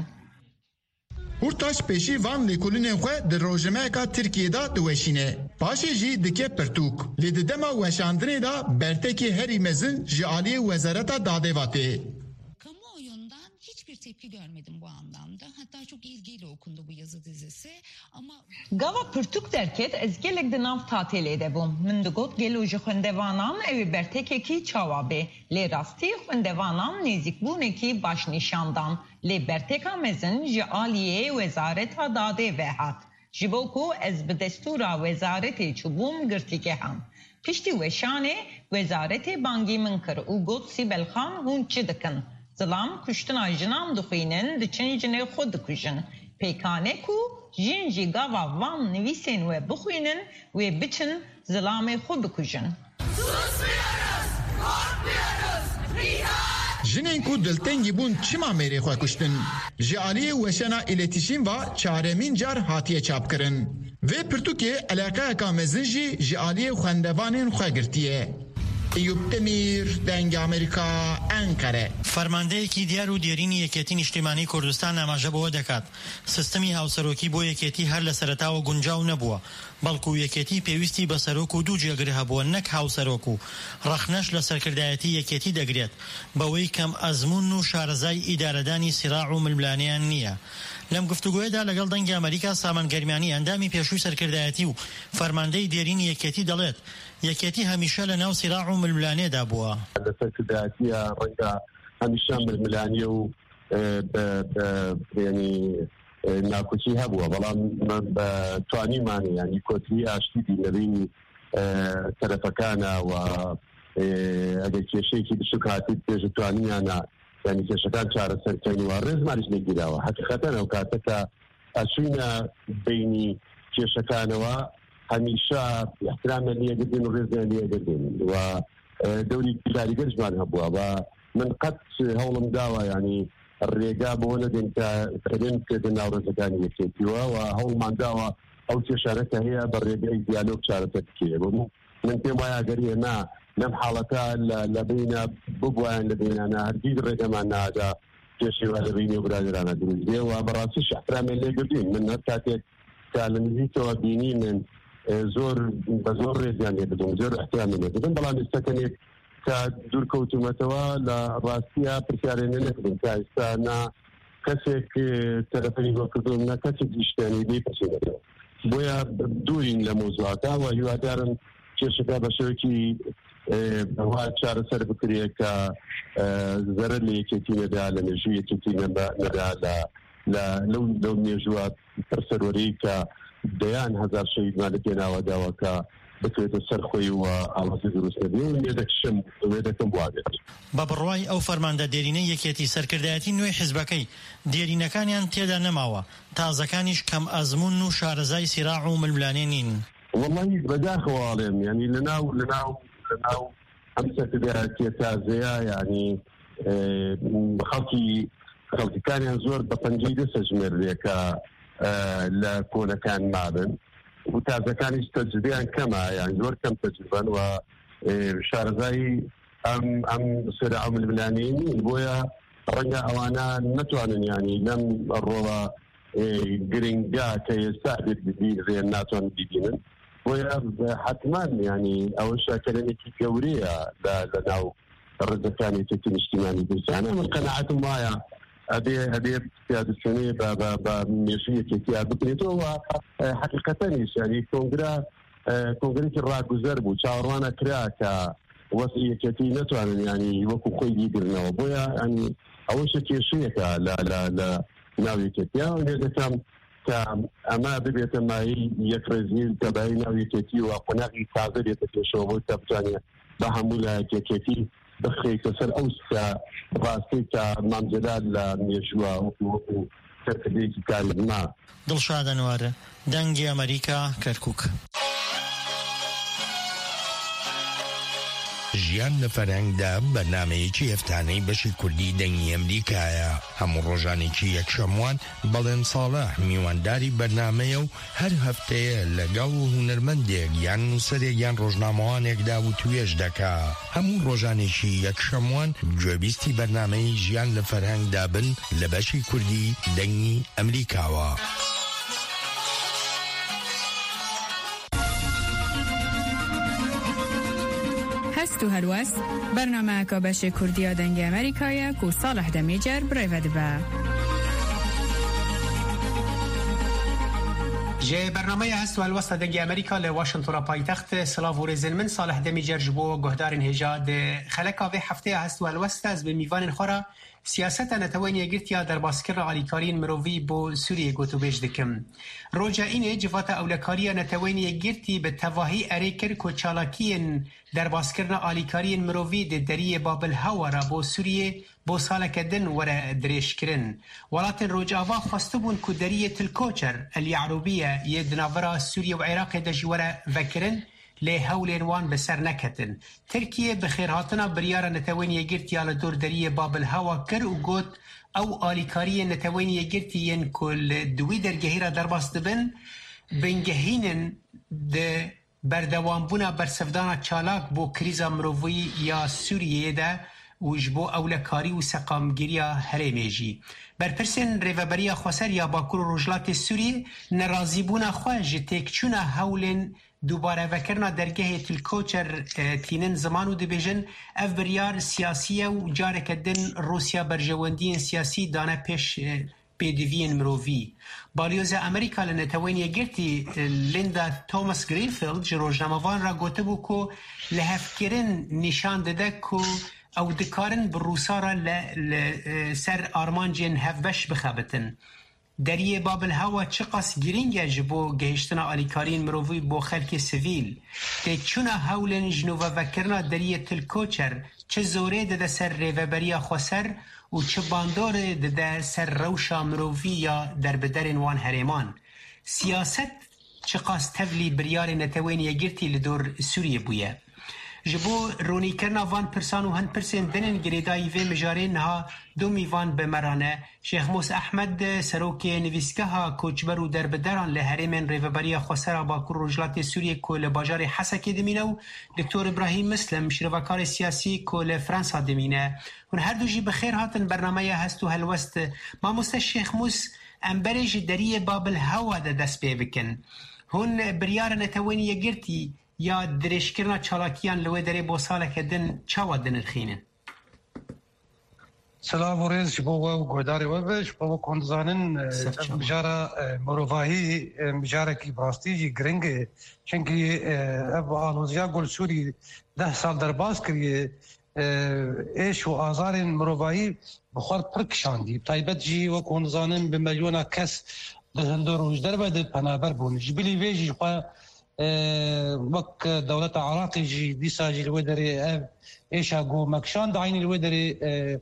Hurtaş peşî van lêkolînên xwe di rojnameyeka Tirkiyeyê diweşîne. Paşê jî dike pirtûk. Lê di dema weşandinê de bertekê herî mezin ji aliyê Wezareta Dadêvatê. Kamuoyundan hiçbir tepki görmedim bu anlamda. Hatta çok ilgiyle okundu bu yazı dizisi. Ama Gava pirtûk derket ez gelek di nav tatilê de bûm. Min digot gelo ji xwendevanan ew bertekekî çawa bê. Lê rastî xwendevanan nêzîkbûnekî baş nîşandan. Lê berteka mezin ji aliyê Wezareta Dadê ve hat. Ji bo ku ez bi destûra Wezaretê çûbûm girtîgeham. Piştî weşanê Wezaretê bangî min kir û got Sîbel Xan hûn çi dikin. Zilam kuştina jinan dixwînin diçin jinê xwe dikujin. Pêkane ku jin jî gava van nivîsên we bixwînin wê biçin zilamê xwe bikujin. Susmuyoruz, korkmuyoruz, nihat! Jinên ku diltengî bûn çima mêrê xwe kuştin? Ji aliyê weşana îletîşîn ve çaremîn car hatiye çapkirin. Vê pirtûkê alaqeyeka mezin jî ji aliyê xwendevanên xwe girtiye. ایوب دمیر دنگ امریکا انقره. فەرماندەیەکی دیار و دیێرینی یەکێتی نیشتیمانی کوردستان ئاماژە بەوە دەکات سیستەمی هاوسەرۆکی بۆ یەکێتی هەر لە سەرەتاوە گونجاو نەبووە، بەڵکو یەکێتی پێویستی بە سەرۆک و دوو جێگر هەبووە، نەک هاوسەرۆک و ڕەخنەش لە سەرکردایەتی یەکێتی دەگرێت بەوەی کەم ئەزمون و شارەزای ئیدارەدانی سیراع و ململانیان نییە. لەم گفتوگوۆیەدا لەگەڵ دەنگی ئەمریکا سامانگەرمیانی ئەندامی پێشووی سەرکردایەتی و فەرماندەی دێرینی یەکێتی دەڵێت یەکێتی هەمیشە لە ناو سیراع و ململانێدا بووە. لە سەرکردایەتیە ڕەنگە هەمیشە ململانیە و ینی ناکوچی هەبووە، بەڵام بە توانیمانێ ینی کۆتری ئاشتی لەبینی تەرەفەکانە و ئەگەر کێشەیەکی بچووک هاتیت پێش توانیانە ینی کێشەکان چارەسەرکردنەوە ڕێزمانیش لێگیراوە. حەقیقەتەن ئەو کاتەکە ئەچوونە بینی کێشەکانەوە هەمیشە احترامیان لێگردن و ڕێزیان لێگردن و دەوری کاریگەرژمان هەبووە و من قەت هەوڵم داوە ینی ڕێگا بۆ نەدەن کە کردن کردن ناوڕێزەکانی یەکێتیوە و هەوڵمان داوە ئەو کێشانەکە هەیە بە ڕێگەی دیالۆگ چارەسەر بکرێ. من پێم وایە ئەگەریە نا لەم حاڵەتە لە بینە ببوایان لە بینانە هەرگیز ڕێگەمان نادا کێشەوە لە بینی و برادرانە دروست بێ و بەڕاستیش احترامیان لێگردین. من هەر کاتێک کە لە نزیکەوە بینی من زۆر بە زۆر ڕێزیان لێبدوم، زۆر احترامیان لێبدوم، بەڵام ئێستاکەنێک کە دوورکەوتومەتەوە لە ڕاستیە پرسیارێنە نەکردم کە ئێستا نا کەسێک تەرەفەی بۆ کردوم نا کەسێک دیشتانی لێ پرسیارێنەوە، بۆیە دوورین لە مۆزوعەکە و هیوادارم کێشەکە بە شێوەیەکی وا چارەسەر بکرێ کە زەرەر لە یەکێتی نەدا، لە مێژووی یەکێتی نەدا، لەو لەو مێژووە پرسەروەری کە دەیان هەزار شەهیدمان لە پێناوە داوە کە بکرێتە سەرخۆی و ئاڵۆزی دروست نەبێ و لێ دەکشم لێ دەکەم وابێت. بە بڕوای ئەو فەرماندە دێرینەی یەکێتی سەرکردایەتی نوێی حیزبەکەی دێرینەکانیان تێدا نەماوە، تازەکانیش کەم ئەزمون و شارەزای سیراع و ململانێ نین. والله بەداخەواڵێم ینی لەناو لەناو لەناو ئەم سەرکردایەتیە تازەیە ینی خەڵکی خەڵکیەکانیان زۆر بە پەنجەی دەسەژمێردێ کە لە کۆنەکان مابن و تازەکانیش تەجربەیان کەمە، یان زۆر کەم تەجربەن و شارەزایی ئەم ئەم سیراع و ململانێ نین، بۆیە ڕەنگە ئەوانە نەتوانن ینی لەم ڕۆڵە گرنگا کە ئێستا بێت ببینن ناتوان ببینن، بۆیە حتمان ینی ئەوە شاکەلێکی گەورەیە لە ناو ڕێزەکانی یەکێتی نیشتیمانی کوردستان. من قەناعەتم وایە ئەبێ ئەبێ پیادەچوونێ بە مێژووی یەکێتیا بکرێتەوە و حەقیقەتەنیش ینی کۆنگرا کۆنگرێکی ڕاگوزەر بوو، چاوەڕوانە کرا کە وەسی یەکێتی نەتوانن ینی وەکو خۆی بیگرنەوە، بۆیە ینی ئەوەشە کێشەیەکە لە ناو یەکێتیا و لێ دەکەم کە ئەمە ببێتە مایی یەک ڕێزی تەبایی ناو یەکێتی و قۆناغی تازە بێتە پێشەوە بۆی کە بتوانێت بە هەموو لە یەکێتی بخێتە سەر ئەو ڕاستی کە مامجلال لە مێژووە وەکو سەرکردەیەکی کاری ما. دڵشاد ئەنوارە، دەنگی ئەمریکا، کەرکووک. ژیان لە فەرهەنگدا بەرنامەیەکی هەفتانەی بەشی کوردی دەنگی ئەمریکایە. هەموو ڕۆژانێکی یەکشەموان بەڵێن ساڵح میوانداری بەرنامەیە و هەر هەفتەیە لەگەڵ هونەرمەندێک یان نووسەرێک یان ڕۆژنامەوانێکدا و توێژ دەکا. هەموو ڕۆژانێکی یەکشەموان گوێبیستی بەرنامەی ژیان لە فەرهەنگدا بن لە بەشی کوردی دەنگی ئەمریکاوە. هەست و هەلوەست بەرنامەکە بەشی کوردیە دەنگی ئەمریکایە و ساڵح دەمیجەر برێڤە دبە. جێ بەرنامەیە هەست و هەلوەستە دەنگی ئەمریکا لە واشنتۆنە پایتەخت سلااو و رێزن من ساڵح دەمیجەر ji بۆ گۆهدارên هێژا دê xeleka vê hefteya hest û helwest ez bi mîvanên xwe re siyaseta netewên yekgirtiya derbaskirina alîkariyên mirovî bo Sûriyê gotûbêj dikim. Roja înê civata ewlekariya netewên yekgirtî bi tevahî erê kir ku çalakiyên derbasکردنا آلیکاریên mirovî di deriyê Babil Hawa re bo Sûriyê bo saleke din were dirêjkirin. Welatên Rojava xwestibûn ku deriyê Tilkoçer El Yarobiye yê di navbera Sûriye û Iraqê de jî were vekirin, lê hewlên wan bi ser neketin. Tirkiye bi xêrhatina biryara netewên yekgirtiya li dor deriyê Babil Hawa kir û got ew alîkariyên netewên yekgirtî yên ku li di wî dergehî re derbas dibin bingehînin di بردوامبونا برسفدانا چالاک بو کریزا مرووی یا سوریه ده و جبو اولکاری و سقامگیریا هرمیجی برپرسین ریوبریا خواسر یا باکور و رجلات سوریه نرازیبونا خواه جتکچونا هولن دوباره وکرنا درگه تلکوچر تینن زمانو دبیجن اف بریار سیاسیه و جارک دن روسیا برجواندین سیاسی دانه پیش پیدوین مرووی بالیوز امریکا لنتوین یگرتی لیندا توماس گرینفیلد جروجناموان را گوته بو که لحفکرن نشان داده که او دکارن بروسا را سر آرمانجین هفبش بخابتن دریه بابل هوا چقاس گرینگه جبو گهشتنا آلیکارین مرووی بو خلک سویل که چونا هولن جنوبا وکرنا دریه تلکوچر چه زوره ده سر ریوبریا خواسر و چه باندور ده سر روشا مرووی یا در بدرین وان هریمان سیاست چقاس تولی بریار نتوین یگرتی لدور سوریه بویه جبو رونی کرنا وان پرسان و هند پرسین دنن گریدایی و مجارین ها دو میوان بمرانه شیخ موس احمد سروک نویسکه ها کوچبر و در بدران لحرمین ریوبریا خواسر باکور رجلات سوریه که لباجار حسکه دمینه و دکتور ابراهیم مسلم شروکار سیاسی که لفرانسا دمینه و هر دو جی بخیر هاتن برنامه هستو هلوست ما مست شیخ موس امبرج دریه بابل هوا ده دست بی بکن هون بریار نتوینی یگرتی یا درشکرنا چالاکیان لوی داره بو سالک دن چاوا دن الخینن سلام و ریز شبو و گوداری و بش بو کندزانن مجارا مروفاهی مجارا کی براستی جی گرنگ چنکی اب آلوزیا گل سوری ده سال در باز کریه ایش و آزار مروفاهی بخور پرکشاندی تایبت جی و کندزانن به ملیونا کس ده هندو روش در بده پنابر بون جبیلی ویجی خواه وك دولة عراقي جي ديسا جي الودري ايشا جو مكشان دعين الودري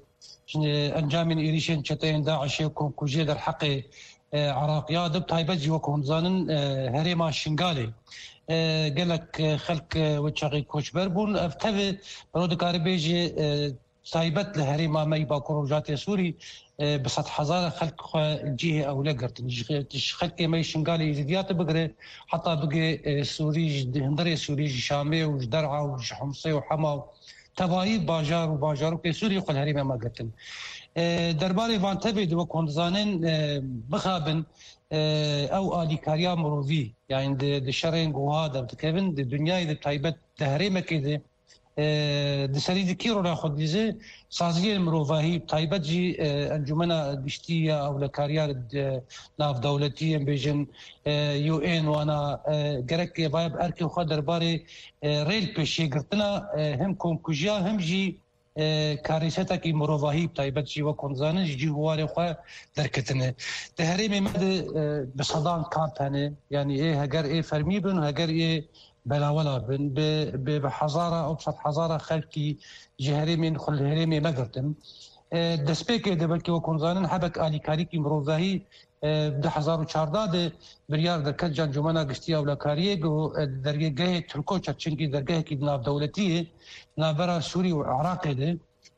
انجام ايريشن تشتين داعش يكون كوجي در حق عراقيا دب تايبت جي وكون زانن هريما شنغالي قال لك خلق وتشغي كوشبر بون افتف رود كاربيجي تايبت لهريما مي باكور جاتي سوري بسط هزار خلق الجهه او لقرت خلق مي شنغالي زيادات بقري حتى بقي سوري هندري سوري شامي ودرعه وحمصي وحما تباي باجار وباجار في سوري خل هريما ما قتل درباري فان تبيد وكونزانين بخابن او الي كاريا مروفي يعني د شرين وهذا كيفن الدنيا دي تايبت تهريمه كده دسری دکیرو را خود دیزه سازی مروفاهی تایبت جی انجمنا دشتیه او لکاریار ناف دولتی بیجن یو این وانا گرک وایب ارکی خود درباره ریل پیشی گرتنا هم کنکوژیا هم جی کاریستا کی مروفاهی تایبت جی و کنزانه جی هواره خو درکتنه تهریم مد بصدان کامپ هنه یعنی ای هگر ای فرمی بن هگر ای بلا ولا بن بحضاره او بسط حضاره خلقي جهري من خل هرمي مقرتم دسبيك دبلكي وكونزانن حبك الي كاريكي مروفاهي ده هزار و چهارده بریار در کج جمعنا گشتی اولا کاریه گو درگاه ترکو چرچنگی درگاه کی ناف دولتیه نابرا سوری و عراقی ده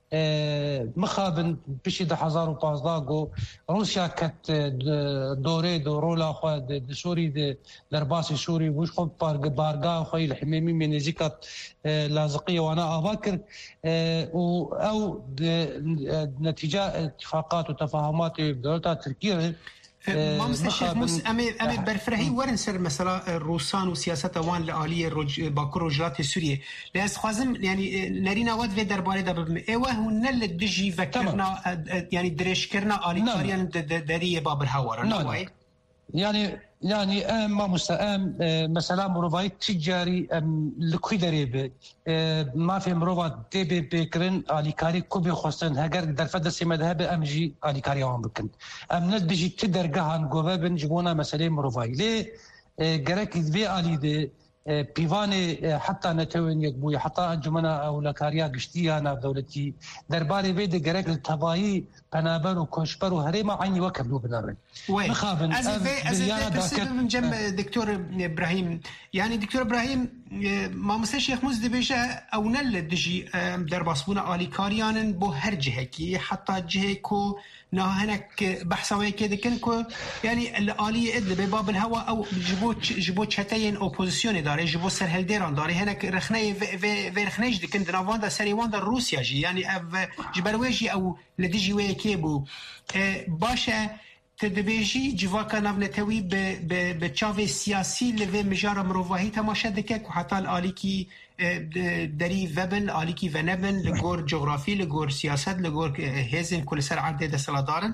مخابن بشي ده هزار و پازده گو روسیا کت دوره دو رولا خواه ده سوری ده لرباس سوری وش خود بارگاه خواه الحميمي من نزيكات لازقية وانا آباكر او نتيجة اتفاقات وتفاهمات بدولتها تركيا ما مستشيخ موس أمي أمي برفرهي ورن سر مثلا روسان وسياسة وان لآلية رج باكر رجلات سوريا لأس خوازم يعني نرينا واد في دربارة دبل إيوه هنل الدجي فكرنا يعني دريش كرنا آلية كاريان دريه باب الهوار نوعي يعني يعني ام ما مستقام مثلا مروفاي تجاري لكوي دريبه ما في مروفا تي بي بكرن علي كاري كوبي خصن هاجر در فدس مذهب ام جي علي كاري عم بكن ام ندجي تدرجهان جوبن جبونا مثلا مروفاي ليه جرك في علي دي بيفاني حتى نتوين يقبوي حتى انجمنا او لكاريا قشتيا انا دولتي درباري بيد جرك التبايي بنابر وكشبر وهريما عيني وكبلو بنابر مخابن ازفي ازفي من جنب دكتور ابراهيم يعني دكتور ابراهيم ما مستشيخ مزد بيجا او نل دجي درباسبونا الي كاريان بو هر جهكي حتى جهكو ناهنك بحثوي كده كنكو يعني الاليه ادل بباب الهواء او جبوت جبوت شتين اوبوزيسيون داره جبو سر هلدیران داره هناك رخنه و رخنهش دکن دنوانده سریوانده روسیا جی یعنی او جبرویجی او لدیجی وی کیبو باشه تدبیجی جواکا نونتوی به چاوی سیاسی لوی مجار مروواهی تماشا دکه که حتی آلیکی دری وبن آلیکی ونبن لگور جغرافی لگور سیاست لگور هزین کل سر عرده دستلا دارن؟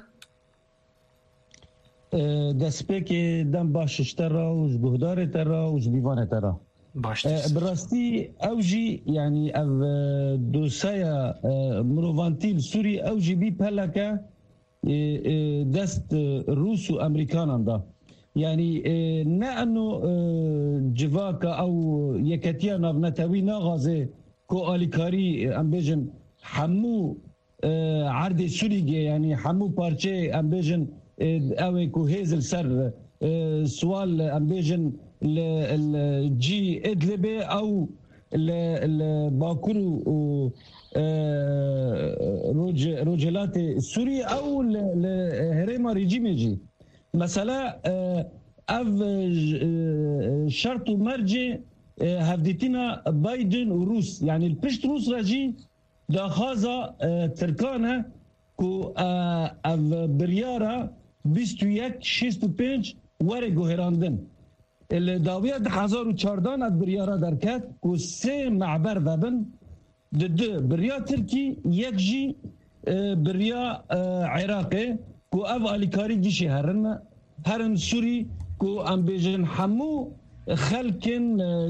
دەستپێک دەم باششتەڕە و گوهدارێتەڕە و بیوانێتەڕە بڕاستی ئەوژی ینی ئەو دۆسایە مرۆڤانتیل سووری ئەوژی بی پەلەکە دەست رووس و ئەمریکاناندا ینی نەئەنۆ جڤاکە ئەو یەکەتیە ناونەتەوی ناغازێ کۆ ئالیکاری ئەم بێژن هەموو عەردێ سووریگێ ینی هەموو پارچێ ئەم بێژن اوی کو هیزل سر سوال امبیجن الجي ادلب او الباكور روج روجلات سوري او الهريما ريجيميجي مثلا اف شرط مرجع هفديتنا بايدن وروس يعني البشت روس راجي دا خازا تركانه كو اف بريارة بیست و یک شصت و پنج وره گوهراندن الداویه ده هزار و چاردان از بریارا درکت که سه معبر دبن ده ده بریا ترکی یک جی بریا عراقی که او آلیکاری دیشی هرن هرن سوری که ام بیجن همو خلکن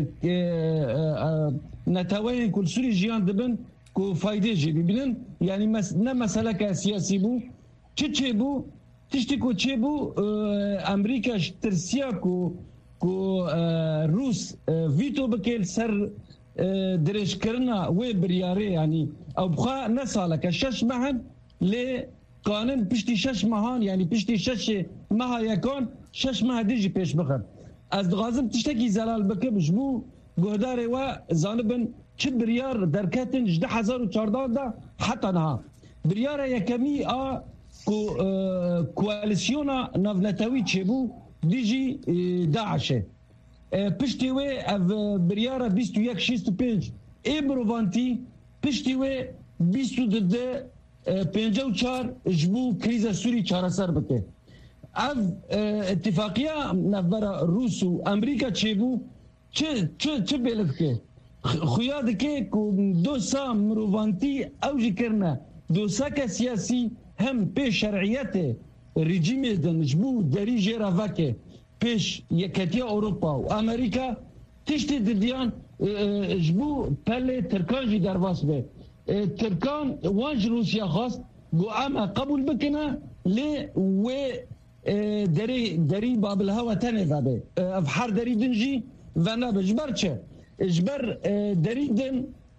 نتوین کل سوری جیان دبن که فایده جی ببینن یعنی نه مسئله که سیاسی بو چه چه بو تشتی کو چه بو امریکا ترسیا کو کو روس ویتو بکل سر درش کرنا و بریاره یعنی او بخا نساله که شش مهن ل قانون پشتی شش مهان یعنی پشتی شش ماه یکان شش ماه دیجی پیش بخن از دغازم تشتکی زلال بکه بجبو گهداره و زانبن چه بریار درکتن جده هزار و چاردان دا حتی نها بریاره یکمی آ کو کواليسيونا نافنتاوي تشيبو ديجي داعشه پشتي وي اف بريارا بیست و یک شصت و پنج امروفانتي پشتي وي بیست و دو پنجاه و چهار جبو كريزا سوري چارسر بته اف اتفاقيه نفرا روس و امريكا تشيبو چه چه چه بلفكه خويا دكه کو دو سا مروفانتي اوجي كرنا دو ساكا سياسي هم پیش شرعیت رژیم دنجبو دری جراوکه پیش یکتی اروپا و امریکا تشتی دیان جبو پله ترکان جی درواس به ترکان وانج روسیا خواست گو اما قبول بکنه لی و دری دری بابل هوا تنه فبه افحار دری دنجی و نبه جبر چه جبر دری دن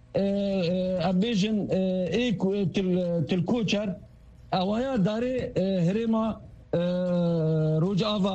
ابیجن ایک تلکوچر اوایا داره هرما روج آوا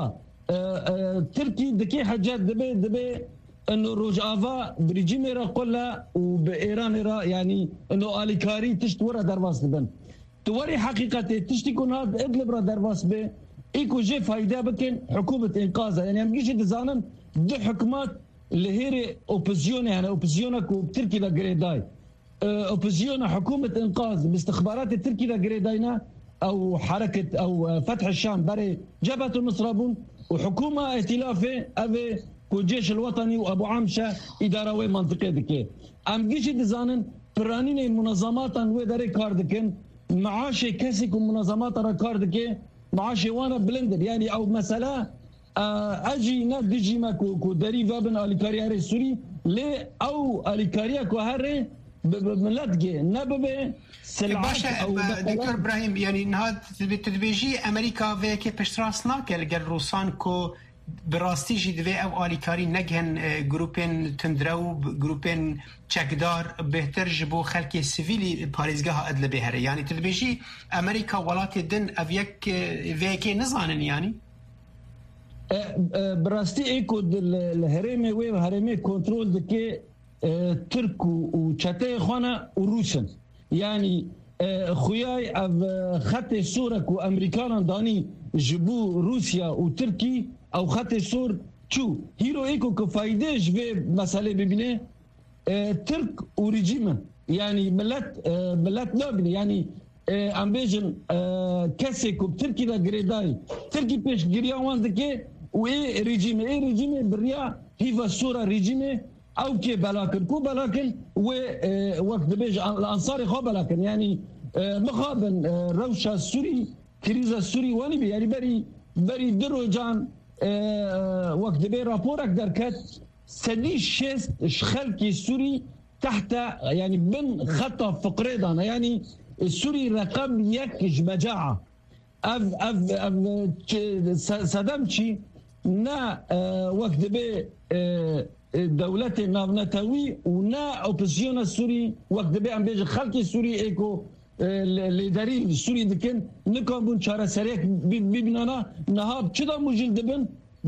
تركي دكي حاجات دبي دبي انه روج آوا بريجيم را قلا وبايران را يعني انه اليكاري تشتورا درواس دبن توري حقيقته تشتكون هذا ادلب را درواس به ايكو جي فايده بكن حكومه انقاذ يعني ام جيش دزانن دو حكومات اللي هي اوبوزيون يعني اوبوزيون كو تركي لا غريداي اوبوزيون حكومه انقاذ باستخبارات التركي لا غريداينا او حركه او فتح الشام بري جبهه النصرابون وحكومه ائتلافه ابي والجيش الوطني وابو عمشه اداره منطقه دكي ام جيش دزانن برانين منظمات ودري كاردكن معاش كسك منظمات را كاردكي معاش وانا بلندر يعني او مساله اجي ندجي ماكو كو دري فابن اليكاريا سوري لي او اليكاريا كو هري بملاتجي نببه باشا دكتور ابراهيم يعني نهاد تدبيجي امريكا وكي بشتراس ناكل قال روسان كو براستي جي دوي او اليكاري نجهن جروبين تندرو جروبين تشكدار بهتر جبو خلقي سيفيلي باريزغا ادل بهره يعني تدبيجي امريكا ولات دن افيك وكي نزانن يعني براستي ايكو الهرمي وي هرمي كنترول دكي ترك وشتي خانه وروسن يعني خوياي اف خط سورك وامريكان داني جبو روسيا وتركي او خط سور شو هيرو ايكو كفايدة في مسألة ببناء اه ترك ورجيمة يعني ملات اه ملات نابل يعني اه عم بيجن اه كاسيكو بتركي دا جريداي تركي بيش جريا واندكي وايه رجيمة ايه رجيمة بريا هيفا الصورة رجيمة او كي بلاكن كو بلاكن ووقت بيج الانصاري خو بلاكن يعني اه مخابن اه روشة السوري كريزة السوري واني بي يعني بري بري درو جان اه وقت بي رابورك دركت سدي شيست خلقي السوري تحت يعني من خطة فقريضة يعني السوري رقم يكش مجاعة اف اف اف صدمتشي نا اه وقت بي اه دولة نافنتاوي ونا اوبوزيون السوري وقت بي عم بيجي خلقي السوري ايكو اللي دارين السوري دكن نكون بون شارع سريع ببنانا نهاب كذا مجل دبن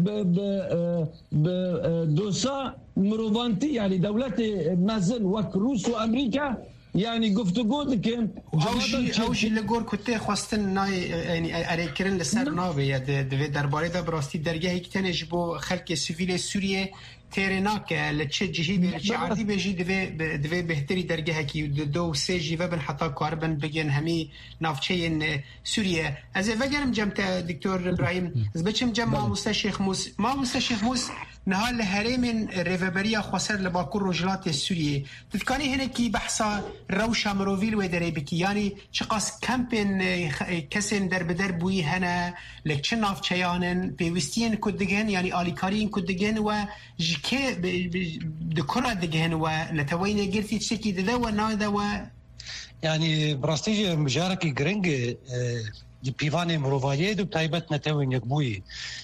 بدوسا مروفانتي يعني دولة مازن وك روس وامريكا يعني گفتگو دکن اوشی اوشی لگور کته خواستن نای یعنی اری کرن لسر ناوی د درباره دا براستی درگاهی که تنش بو خلق سیویل سوریه تیرناک لچه جهی به لچه عادی بجی دوی دوی بهتری درگاه کی دو سه جی و بن حتی کاربن بگن همی نافچه سوریه از وگرم جمت دکتر ابراهیم از بچم جم ما مستشیخ موس ما مستشیخ موس نهال هرم ريفابريا خسر لباكور رجلات السورية تذكرني هنا كي بحثا روشا مروفيل ودري بكي يعني شقاس كامبين كسن در بدر بوي هنا لكشن ناف تشيانن بيوستين كدجن يعني آليكارين كدجن و جكي دكرة دجن ونتوين جرتي تشكي دوا نادا و يعني براستيجي مجاركي جرينج دي بيفاني مروفايي دو تايبت نتوين يكبوي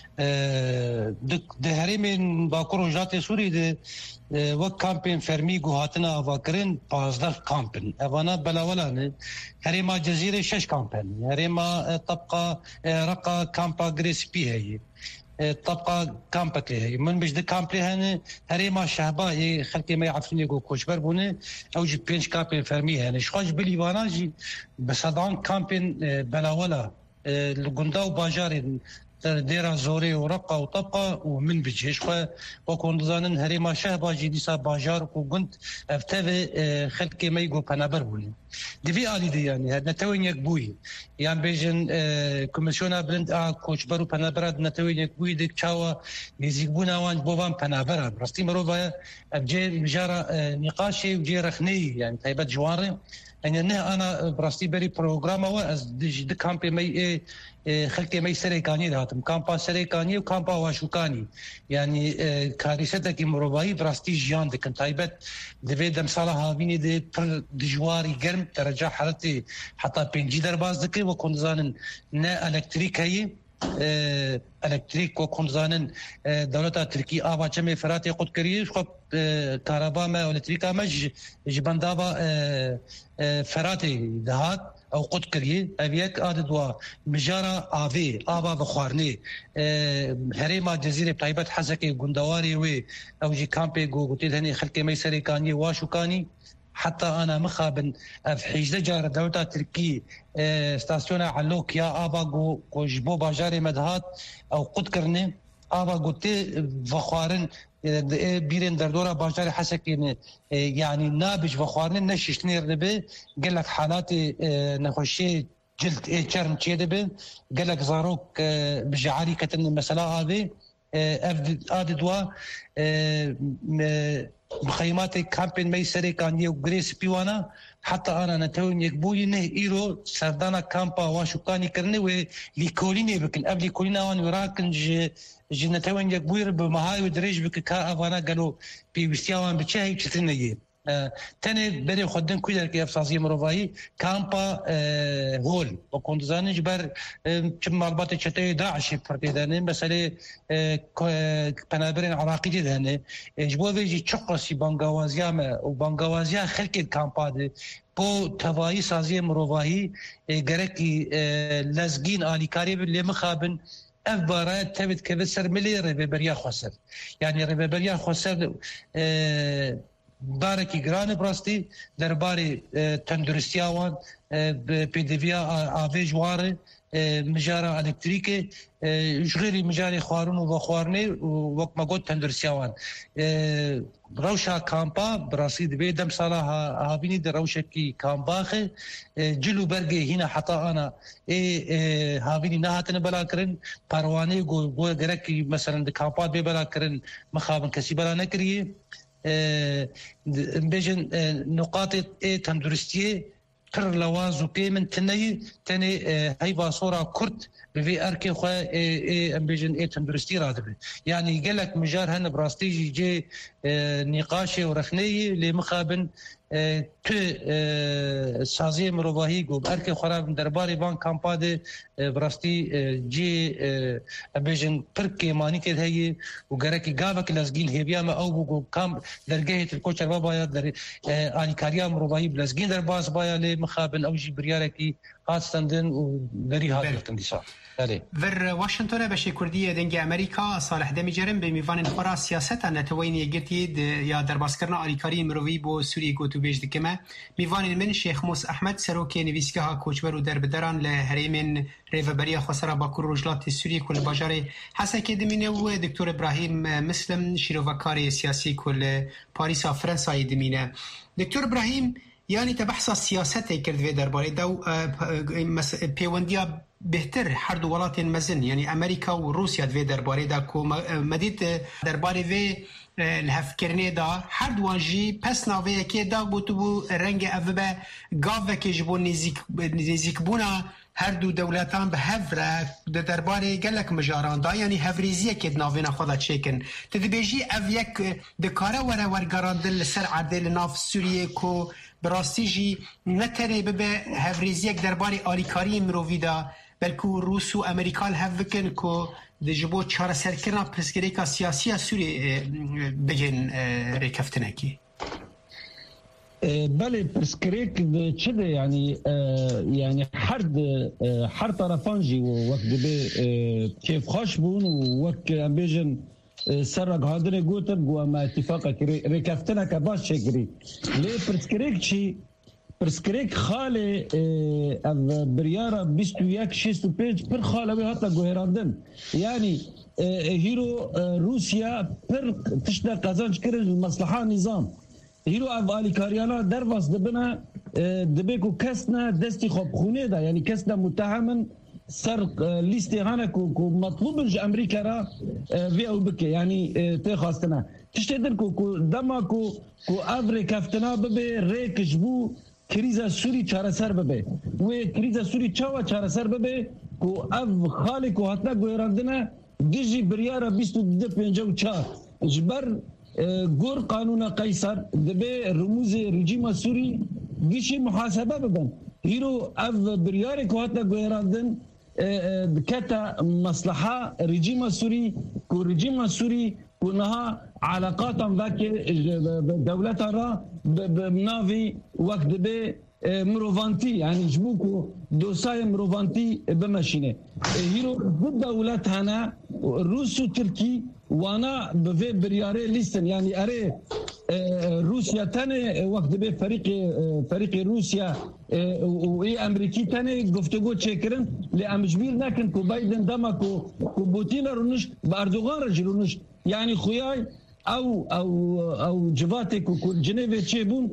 ده هرمین باکور وجات سوری ده وقت کامپین فرمی گوهاتنا واکرین پازدار کامپین اوانا بلاولانه هرما جزیره شش کامپین هرما طبقه رقا کامپا گریسپی هی طبقه كامبك هي من بجد كامبلي هنا هريما شهباء خلقي ما يعرفون يقول كوشبر بونه او جي بينش كامبين فرمي هنا شخاش بلي واناجي بصدان كامبين بلاولا القنداو باجاري ديرا زوري ورقة وطبقة ومن بجيش خو وكون ظانن هريما شهبا جديسا باجار وكنت افتفي خلقي ما يقول بنابر بوني دي في آلي دي يعني نتوين يكبوي يعني بيجن كوميسيونا بلند آ كوش برو بنابراد نتوين يكبوي ديك شاوا يزيقبونا وان بوبان بنابرا برستي مروفا بجي مجارة نقاشي وجي رخني يعني تايبات جواري يعني أنا برستي بري بروغراما واز دي كامبي مي خلقي مي سريكاني دهاتم كامبا سريكاني وكامبا واشوكاني يعني كارثتك مروباي براستي جيان دكن تايبت دفي دم صالحا بيني دي بر دجواري جرم ترجع حالتي حتى بينجي درباز دكي وكون زانن نا الكتريك هي الکتریک و کنزانن دولت ترکی آبا چمی فراتی قد کریش خب کارابا ما الکتریکا مج جبندابا فراتی دهات او قد کریه اویک عادت و مجارا آوی آبا بخوارنی هریما جزیره طیبت حزکی گندواری و او جی کامپی گو گوتی دهنی خلقی میسری کانی واشو کانی حتى أنا مخابن في حجدة جار دولة تركي ستاسيونا علوك يا آبا جو جبو باجاري مدهات أو قد كرني آبا قلتي فخوارن بيرن دردورة باجاري حسكين يعني نابج فخوارن نششتني ربي قال لك حالاتي نخشي جلد ايه چرن چيه دبي قال لك زاروك بجعاري كتن مسألة هذه آدي دوا بخيمات كامبين مي سري كان يو غريس بيوانا حتى انا نتوين يكبوي نه ايرو سردانا كامبا واشوكاني كرني و ليكوليني بكن قبل كولينا وان وراكن ج جنتوين يكبوي بمهاي ودريج بك كا افانا قالوا بيستيوان بتشهي تشتنيه تاني بري خدن كويدر كي افساسي مروفاي كامبا هول وكنت زانج بر كم معلومات تشتي داعش فرتيداني مساله بنابرين عراقي دهنه جبو فيجي تشقسي بانغاوازيا وبانغاوازيا خلق كامبا دي بو توایی سازی مروفاهی گرکی لزگین آلیکاری اللي مخابن اف بارات تبت كبسر ملي ريبريا خسر يعني ريبريا خسر دارێکی گرانە بڕاستی دەربارەی تەندروستیاوان پێدەڤیا ئاڤێ ژوارە مجارە ئەلکتریکێ ژغێری مجاری خواردن و بە خواردنێ وەک مەگوت تەندروستیاوان ڕەوشا کامپا بڕاستی دەبێ دەم ساڵا هاوینی دە ڕەوشێکی کامباخێ جل و بەرگێ هینە حەتاانە هاوینی نهاتنە بەلاکردن پاروانەی بۆ گەرەکی مەسەرەن کامپات بێ بەلاکردن مەخابن کەسی بەلا نەکریە بێژن نقاطی تەندروستیە پر لواز و پی من تنهی تنه هی باسورا کرد به ارکه خواه ام بیجن ای تندرستی را دبه یعنی گلک مجار هن براستی جی نقاش و رخنه لی مخابن تو سازی مروباهی گو ارکه خراب درباری بان کامپاده براستی جی ام بیجن پر که مانی که هی و گرکی گاوک لزگین هیبیا ما او بگو کام درگه تلکوچر با باید در آنیکاریا مروباهی بلزگین در باز باید لی مخابن او جی بریاره کی هاتستندن و دری هاتستن دیسا ور واشنطن بشی کردی دنگ امریکا صالح دمیجرم به میوان خورا سیاست نتوین یگرتید یا درباسکرنا آریکاری مروی بو سوری گوتو بیج دکمه میوان من شیخ موس احمد سروک نویسگاه کوچبر و دربدران لهریم ریوبریا خسرا با کروجلات سوری کل باجار حسن کدمینه و دکتور ابراهیم مسلم شیروکاری سیاسی کل پاریس فرانسه دمینه دکتور ابراهیم یعنی تبحث سیاست کرد و درباره دو پیوندیا بهتر هر دو ولات مزن یعنی امریکا و روسیا دوی درباره دا کو مدید درباره وی الهفکرنه دا هر دوانجی پس ناوی که دا بوتو بو رنگ اوبه گاوه که جبو نزیک بونا هر دو دولتان به هفره درباره گلک مجاران دا یعنی هفریزیه که ناوینا خدا چکن تدبیجی او یک دکاره وره ورگاراندل سر عدل ناف سوریه کو براستی جی نتره ببه هفریزیه درباره آریکاری مرووی دا بلکه روس و امریکا هف بکن که دجبو چهار سرکرنا پرسکریکا سیاسی سوری بگن ریکفتنه کی بله پرسکریک چه ده یعنی یعنی هر هر طرفان جی وقت به کیف خوش بون و وقت ام بیجن سرق هادره گوتن گو ما اتفاقا که ریکفتنه که باش چکری لی پرسکریک چی پرسکریک خاله بریارا بیست و یک شیست و پنج پر خاله وی حتی گوهراندن یعنی هیرو روسیا پر تشتا قزانج کرد مصلحه نظام هیرو اوالی کاریانا در واس دبنا دبیکو کسنا دستی خوب خونه دا یعنی کسنا متهمن سرق لیستی هانا کو مطلوبنج امریکا را وی او بکه یعنی تی خواستنا تشتیدن کو دما کو کو افری کفتنا ببه ریکش بو کریزا سوری چاره سر ببه و کریزا سوری چاوا چاره سر ببه کو اف خالی کو حتی گویراندنه دیجی بریارا بیست و دو پینجا و چار جبر گور قانون قیصر دبه رموز رژیم سوری گیشی محاسبه ببن هیرو اف بریاری کو حتی گویراندن کتا مصلحه رژیم سوری کو رژیم سوری كونها علاقات ذاك دولتها را بنافي وقت به مروفانتي يعني جبوكو دوساي مروفانتي بمشينه هيرو بالدولت هنا روس وتركي وانا بفي برياري ليستن يعني اري روسيا تاني وقت به فريق فريق روسيا واي امريكي تاني گفتگو چکرن لامجبير لكن كو بايدن دمكو كو بوتين رونش باردوغان رجلونش يعني خوياي او او او جباتك جنيف تشيبون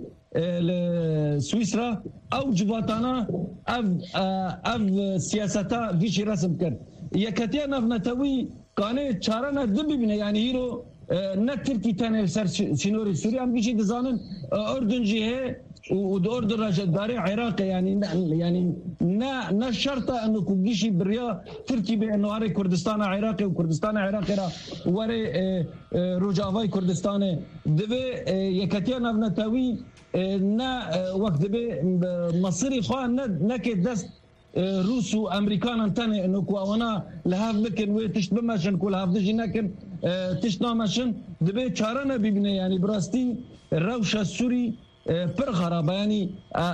لسويسرا او جباتانا اف اف سياستا فيش رسم كان يكتيا نفنتوي كان چارنا دبي بنا يعني هيرو نكتركي تاني سر سينوري سوريا ام بيشي دزانن اردن جهه ودور درجة داري عراقي يعني يعني نا نا شرط انه كوجيشي بريا تركي بانه اري كردستان عراقي وكردستان عراقي را وري روجافاي كردستان دبي يكتيا نفنتوي نا وقت دبي مصري خوان نكي دست روس وامريكان تاني انه كوانا لهاف بكن ويتشت بمشن كل هاف دجي نكن تشنا مشن دبي چارنا ببينه يعني براستي الروشه السوري پر خرابه يعني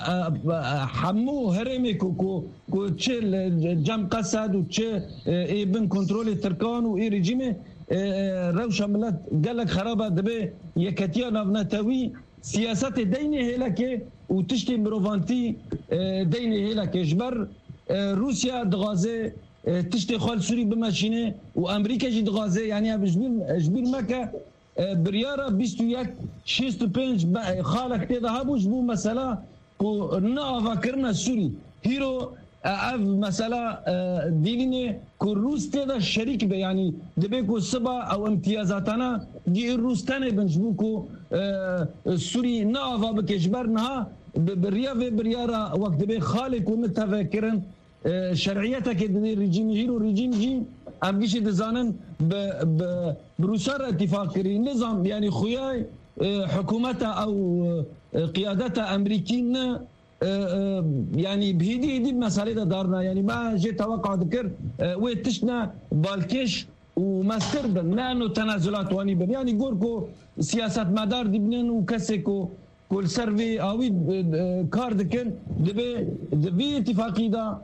حمو هرمي كو كو تشيل جام قصد وتشي ابن كنترول تركان و ريجيمه روشه ملت قال لك خرابه دبي يكتيا نفنتوي سیاست دینه هلا که و تشتی مروفانتی دینه هلا که جبر روسیا دغازه تشتی خال سوری بمشینه و امریکا جی دغازه یعنی جبیر جبیر مکه بریارا بیست و یک شصت و پنج خالق تیدا هبوش بو مثلا کو ناوا کرنا سوری هیرو اف مثلا دینه کو روس تیدا شریک به یعنی دبی کو سبا او امتیازاتنا دی روستانه بنجبو کو سوری ناوا بکشبر نها بریا و بریارا وقت دبی خالق و متفکرن شرعیتك الرجيم جيرو رجيم جي ام جيش دزانن بروسار اتفاقي نظام يعني خويا حكومتها او قيادتها امريكيين يعني بهدي هدي مسألة دارنا يعني ما جي توقع ذكر ويتشنا بالكش ومستربن لانه تنازلات واني بن يعني جوركو سياسات مدار دي بنن وكسكو كل سيرفي اوي كارد كان دبي دبي اتفاقي دا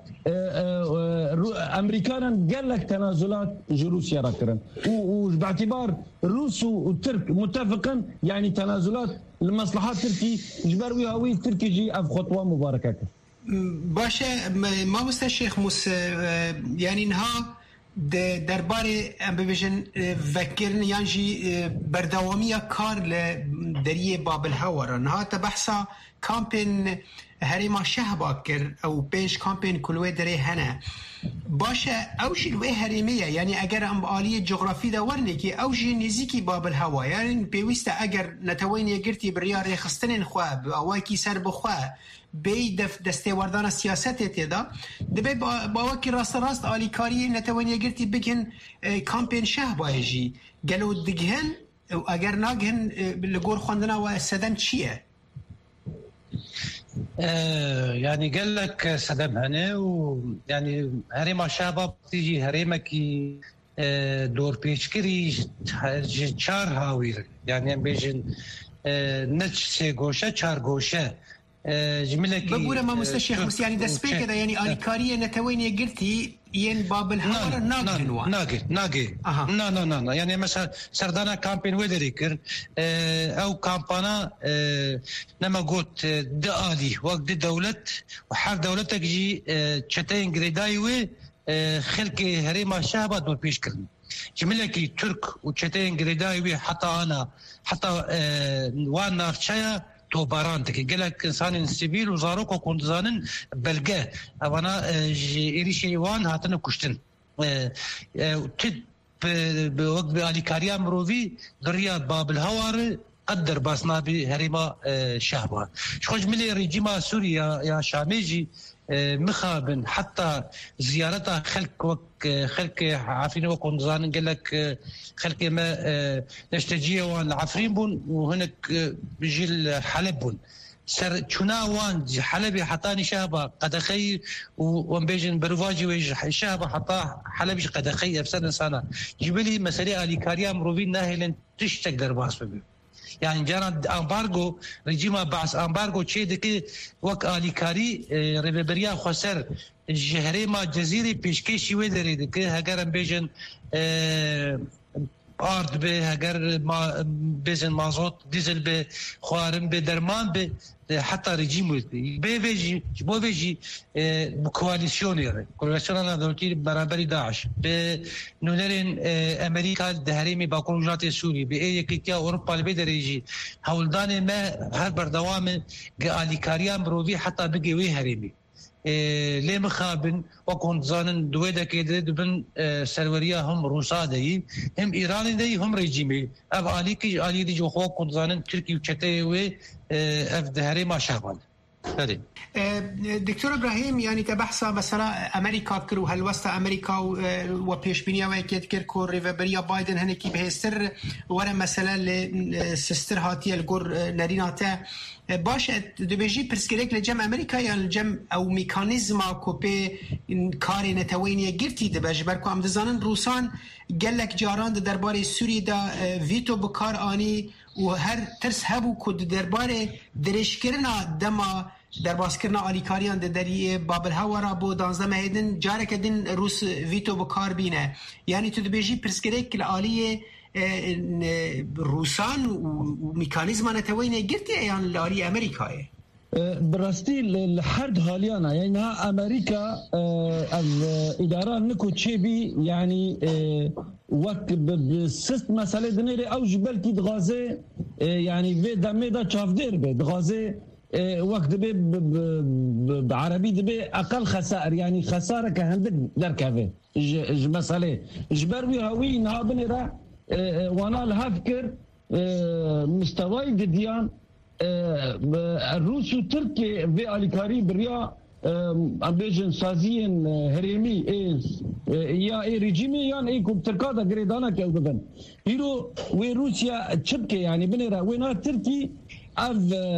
امريكان قال لك تنازلات روسيا راكرن وباعتبار روس والترك متفقا يعني تنازلات لمصلحات تركي جبر ويهوي تركي جي اف خطوه مباركه باشا ما مستشيخ مس يعني نها درباره ام ببیشن فکرن یعنی بردوامی کار لدریه بابل هاورا نها تبحثا کامپین هریما شهبا کر او پیش کامپین کلوه دری هنه باشه اوشی لوه هریمیه یعنی اگر ام آلی جغرافی دا ورنه که اوشی نزیکی بابل هوا یعنی پیوسته اگر نتوین یگرتی بریار خستن خواه اوای کی سر بخواه بی دف دسته وردان سیاست تیدا دبی با وکی راست راست آلی کاری نتوین یگرتی بکن کامپین شه بایجی گلو دگهن اگر ناگهن لگور خوندنا و سدن چیه؟ يعني قال لك سدام هنا ويعني هريما شاباب تيجي هريما كي دور بيشكري چار هاوير يعني بيجن نتش سي غوشه چار غوشه جمله كي بقول ما مستشيخ بس يعني دسبي كده يعني اليكاريه نتوين يقلتي ين باب الهوار ناقل ناقل ناقل نا نا نا يعني مثلا سردانا كامبين ويدريكر او كامبانا نما قلت دالي وقت دولة وحال دولتك جي تشتين جريدايوي خلق هريما شابه دور بيش كرن جمله كي ترك وتشتين جريدايوي حتى انا حتى وانا شايا تو باران تكي قالك انسان سيفيل وزاروكو كنت زانن بلقاه انا ايريشي وان هاتنا كشتن تد بوقت بالي كاريام روفي دريات باب الهوار قدر باسنابي هريما شهبه شخوج ملي ريجيما سوريا يا شاميجي مخابن حتى زيارتها خلق وك خلق عارفين وكون زانن قال لك خلق ما نشتجيه وان عفرين بون وهناك بيجي حلب بون سر شنا وان حلبي حطاني شابه قدخي ومبيجن برواجي ويج شابه حطاه حلبي قدخي بسنه سنه جبلي مسألة الي كاريام روفين ناهلن تشتك درباس بي يعني جانا امبارغو رجيما بعث امبارغو تشي دكي وك اليكاري ريبريا خسر جهريما جزيري بيشكيشي ودري دكي هاجرن بيجن ارض به هاجر ما بيجن مازوت ديزل به خوارم به درمان به حتى رجيم بيجي بو بيجي بكواليسيون كواليسيون دولتي برابر داعش بنولرين امريكا دهريمي باكونجات سوري باي كيكيا اوروبا البدريجي هولدان ما هر بردوام قالي كاريان بروفي حتى بقي وي هريمي ليه مخابن وكون زانن دويدا كده دبن سروريا هم روسا دي هم ايران دي هم ريجيمي اب علي كي علي دي جو خو كون زانن تركي وچته و اف دهري ما شغال دكتور ابراهيم يعني تبحث مثلا امريكا كرو هالوسط امريكا وبيش بنيا وكيت كيركو ريفابريا بايدن هنكي بهستر ورا مثلا السستر هاتيه الجور ناريناتا باش دبيجي برسكريك لجم امريكا يا الجم او ميكانيزما كوبي كاري نتوينيه جرتي دبج بركو ام دزانن روسان قال لك جاران درباري سوري دا فيتو بكار اني وهر ترس هبو كود درباره درشکرنا دما درباسکرنا آلیکاریان در دریه بابل هاورا بو دانزده مهدن جارک دین روس ویتو بکار بینه یعنی تو دبیجی پرسکره که آلیه روسان وميكانيزم نتوين قرتي يعني لاري أمريكا براستی لحد حالیانا یعنی ها امریکا از اداره نکو چه بی یعنی وقت بسست مسئله دنیره او جبل کی دغازه یعنی و دمه دا چافدر به دغازه وقت به بعربي دبي اقل خسائر يعني خساره كهندك دركافه مساله جبروي هوي نابن را وانا الهفكر مستوى ديان الروس وتركيا في الكاري بريا امبيجن سازين هريمي از يا اي ريجيمي يان اي كوب تركادا غريدانا كيودن هيرو وي روسيا تشبكي يعني بنرا وينا تركي اف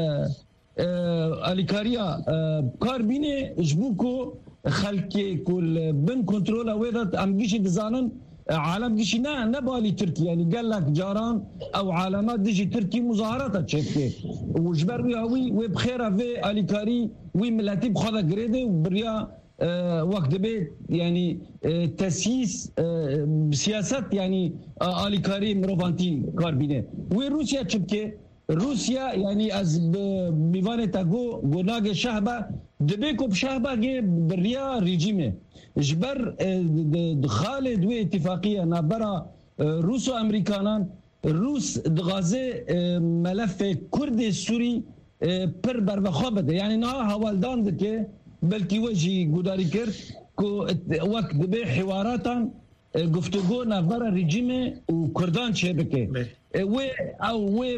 الكاريا كاربيني جبوكو خلكي كل بن كنترول ويدت ام جيش دزانن عالم جيش نا نبالي تركيا يعني قال لك جاران او علامات ديجي تركي مظاهرات تشكي وجبروي هوي وبخيره في الكاري وي ملاتي بخذا جريده وبريا أه وقت بيت يعني أه تسييس أه بسياسات يعني أه الكاري مروفانتي كاربينه وروسيا تشكي روسيا يعني از بيوان تاغو غناغ شهبه دبيكو بشهبه بريا ريجيمه جبر خالد وي اتفاقيه نابرا روس وامريكانان روس دغازه ملف كرد السوري پر بر بخابه يعني نا حوالدان دكه بلكي وجي غداري كرد كو وقت دبي حواراتان گفتگو نابرا ريجيمه وكردان شبكه و او و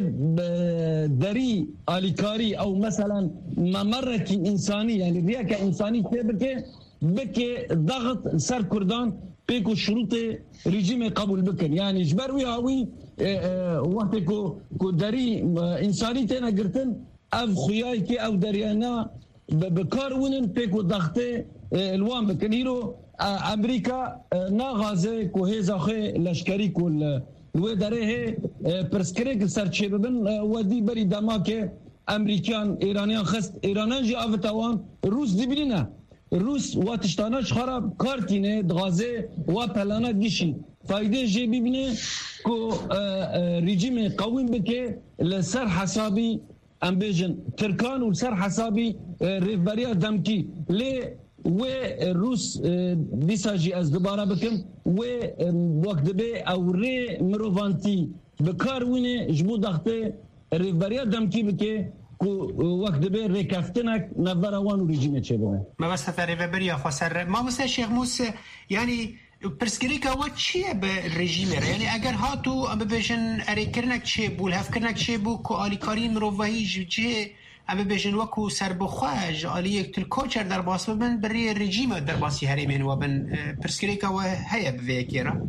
دري اليكاري او مثلا ممرك انساني يعني رياك انساني شبكه بكي ضغط سر كردان بيكو شروط ريجيم قبول بكن يعني جبروي هاوي وقت كو كو دري انساني تنا قرتن اف خياي كي او دريانا بكار ونن بيكو ضغطه الوان بكن هيرو امريكا نا غازي كو هيزا خي لشكري كل الودره برسكريك سرچه ببن ودي بري دماك امريكان ايرانيان خست ايرانان جي افتوان روس دبلينا روس واتشتاناش خراب كارتينه دغازه وپلانا گيشي فايده جي ببينه كو ريجيم قويم بكي لسر حسابي امبيجن تركان ولسر حسابي ريفباريا دمكي لي و روس ديساجي از دوباره بكم و وقت به او ري مروفانتي بكاروينه جبو دخته ريفباريا دمكي بكي کو وقت به ريكافتنك نظروان وريجيمه چبه ما بس ريفباريا خسر ما بس شيخ موسى يعني برسكريكا واتشي بالريجيم يعني اگر هاتو ام بيجن اريكرنك چه بول هفكرنك چه بو كو اليكاري مروفاهي جي ام بيجن وكو سربخواج اليك الكوتشر در باس بن بري الريجيم در باسي هريمن وبن برسكريكا وهي بفيكيرا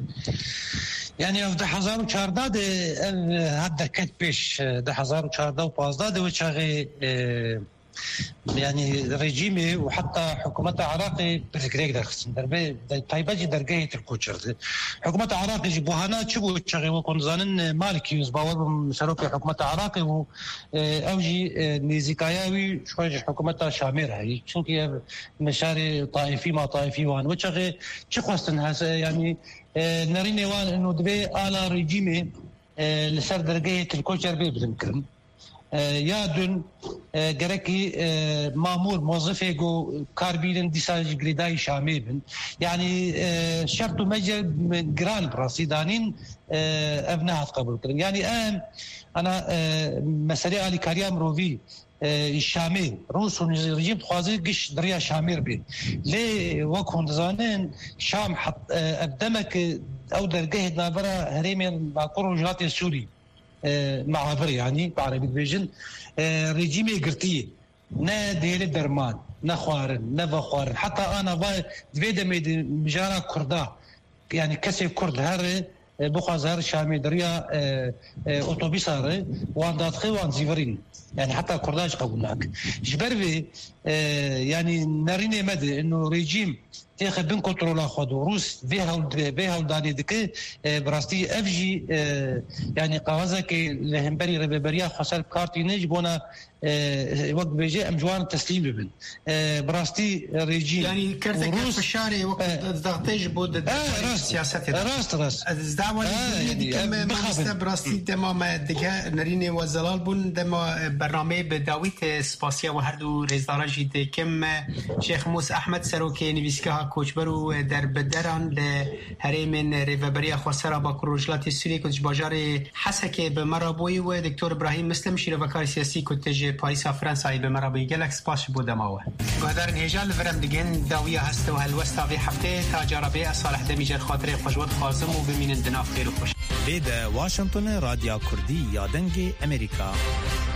يعني في هزار وچارده هذا كت بيش ده هزار وچارده وبازده ده وشغي يعني رجيمي وحتى حكومة عراقي بالكريك درخصن دربي طيباجي درجة الكوتشر حكومة عراقي جبوهانا تشبو تشغي وكون زانن مالكي يزباور مسروك حكومة عراقي و اوجي نيزيكاياوي شوية حكومة شامير هاي چونكي مشاري طائفي ما طائفي وان وشغي چخواستن هسه يعني نريني وان انه دبي آلا رجيمي لسر درجة الكوتشر بي بلنكرم یادن گرکی مامور موظفه گو کاربیرن دیساج گریدای شامی بن یعنی شرط و مجر گران براسیدانین ابنها قبول کرن يعني ام انا مسألة علي كاريام روفي الشامي روس ورجيم خوازي قش دريا شامير بي ليه وكون زانين شام حط ابدمك او درجه نابرا هريمي باقور جهات السوري معابر يعني بعربي فيجن ريجيمي قرتيه نا ديال درمان نا خوارن نا بخوارن حتى انا با دفيدا ميد مجارا كردا يعني كسي كرد هر بخازار شامي دريا اوتوبيس هر وان داتخي وان زيفرين يعني حتى كرداش قبولناك جبربي يعني ناريني مد انه ريجيم تخبن كنترولا خود روس بها بها داني دك براستي اف جي يعني قوازك لهمبري رببريا خسر كارتي نجبونا وقت بيجي امجوان تسليم ببن براستي ريجيم يعني كرتك في الشارع وقت ضغطيج بود السياسات راست راست الدعوه اللي كم ما براستي تمام دغه نريني وزلال بون دم برنامه بداويت سپاسیا و هر دو رزدارجی د کم شیخ موس احمد سروکی نویسکه کوچبرو در بدران ل هرم ریوبری خسرا با کروجلات سوری کوچ بازار حسکه به مرابوی و دکتور ابراهیم مسلم شیروکار سیاسی کوتج پاریس فرانسای به مرابوی گلکس سپاس بودماوه گهدار هجال ورم دگن داویه هست و هلوستا به هفته تا جربه صالح دمیجر خاطر خوشوت خازم و ببینن دنا خیر و خوش لید واشنطن رادیو کردی یا دنگ امریکا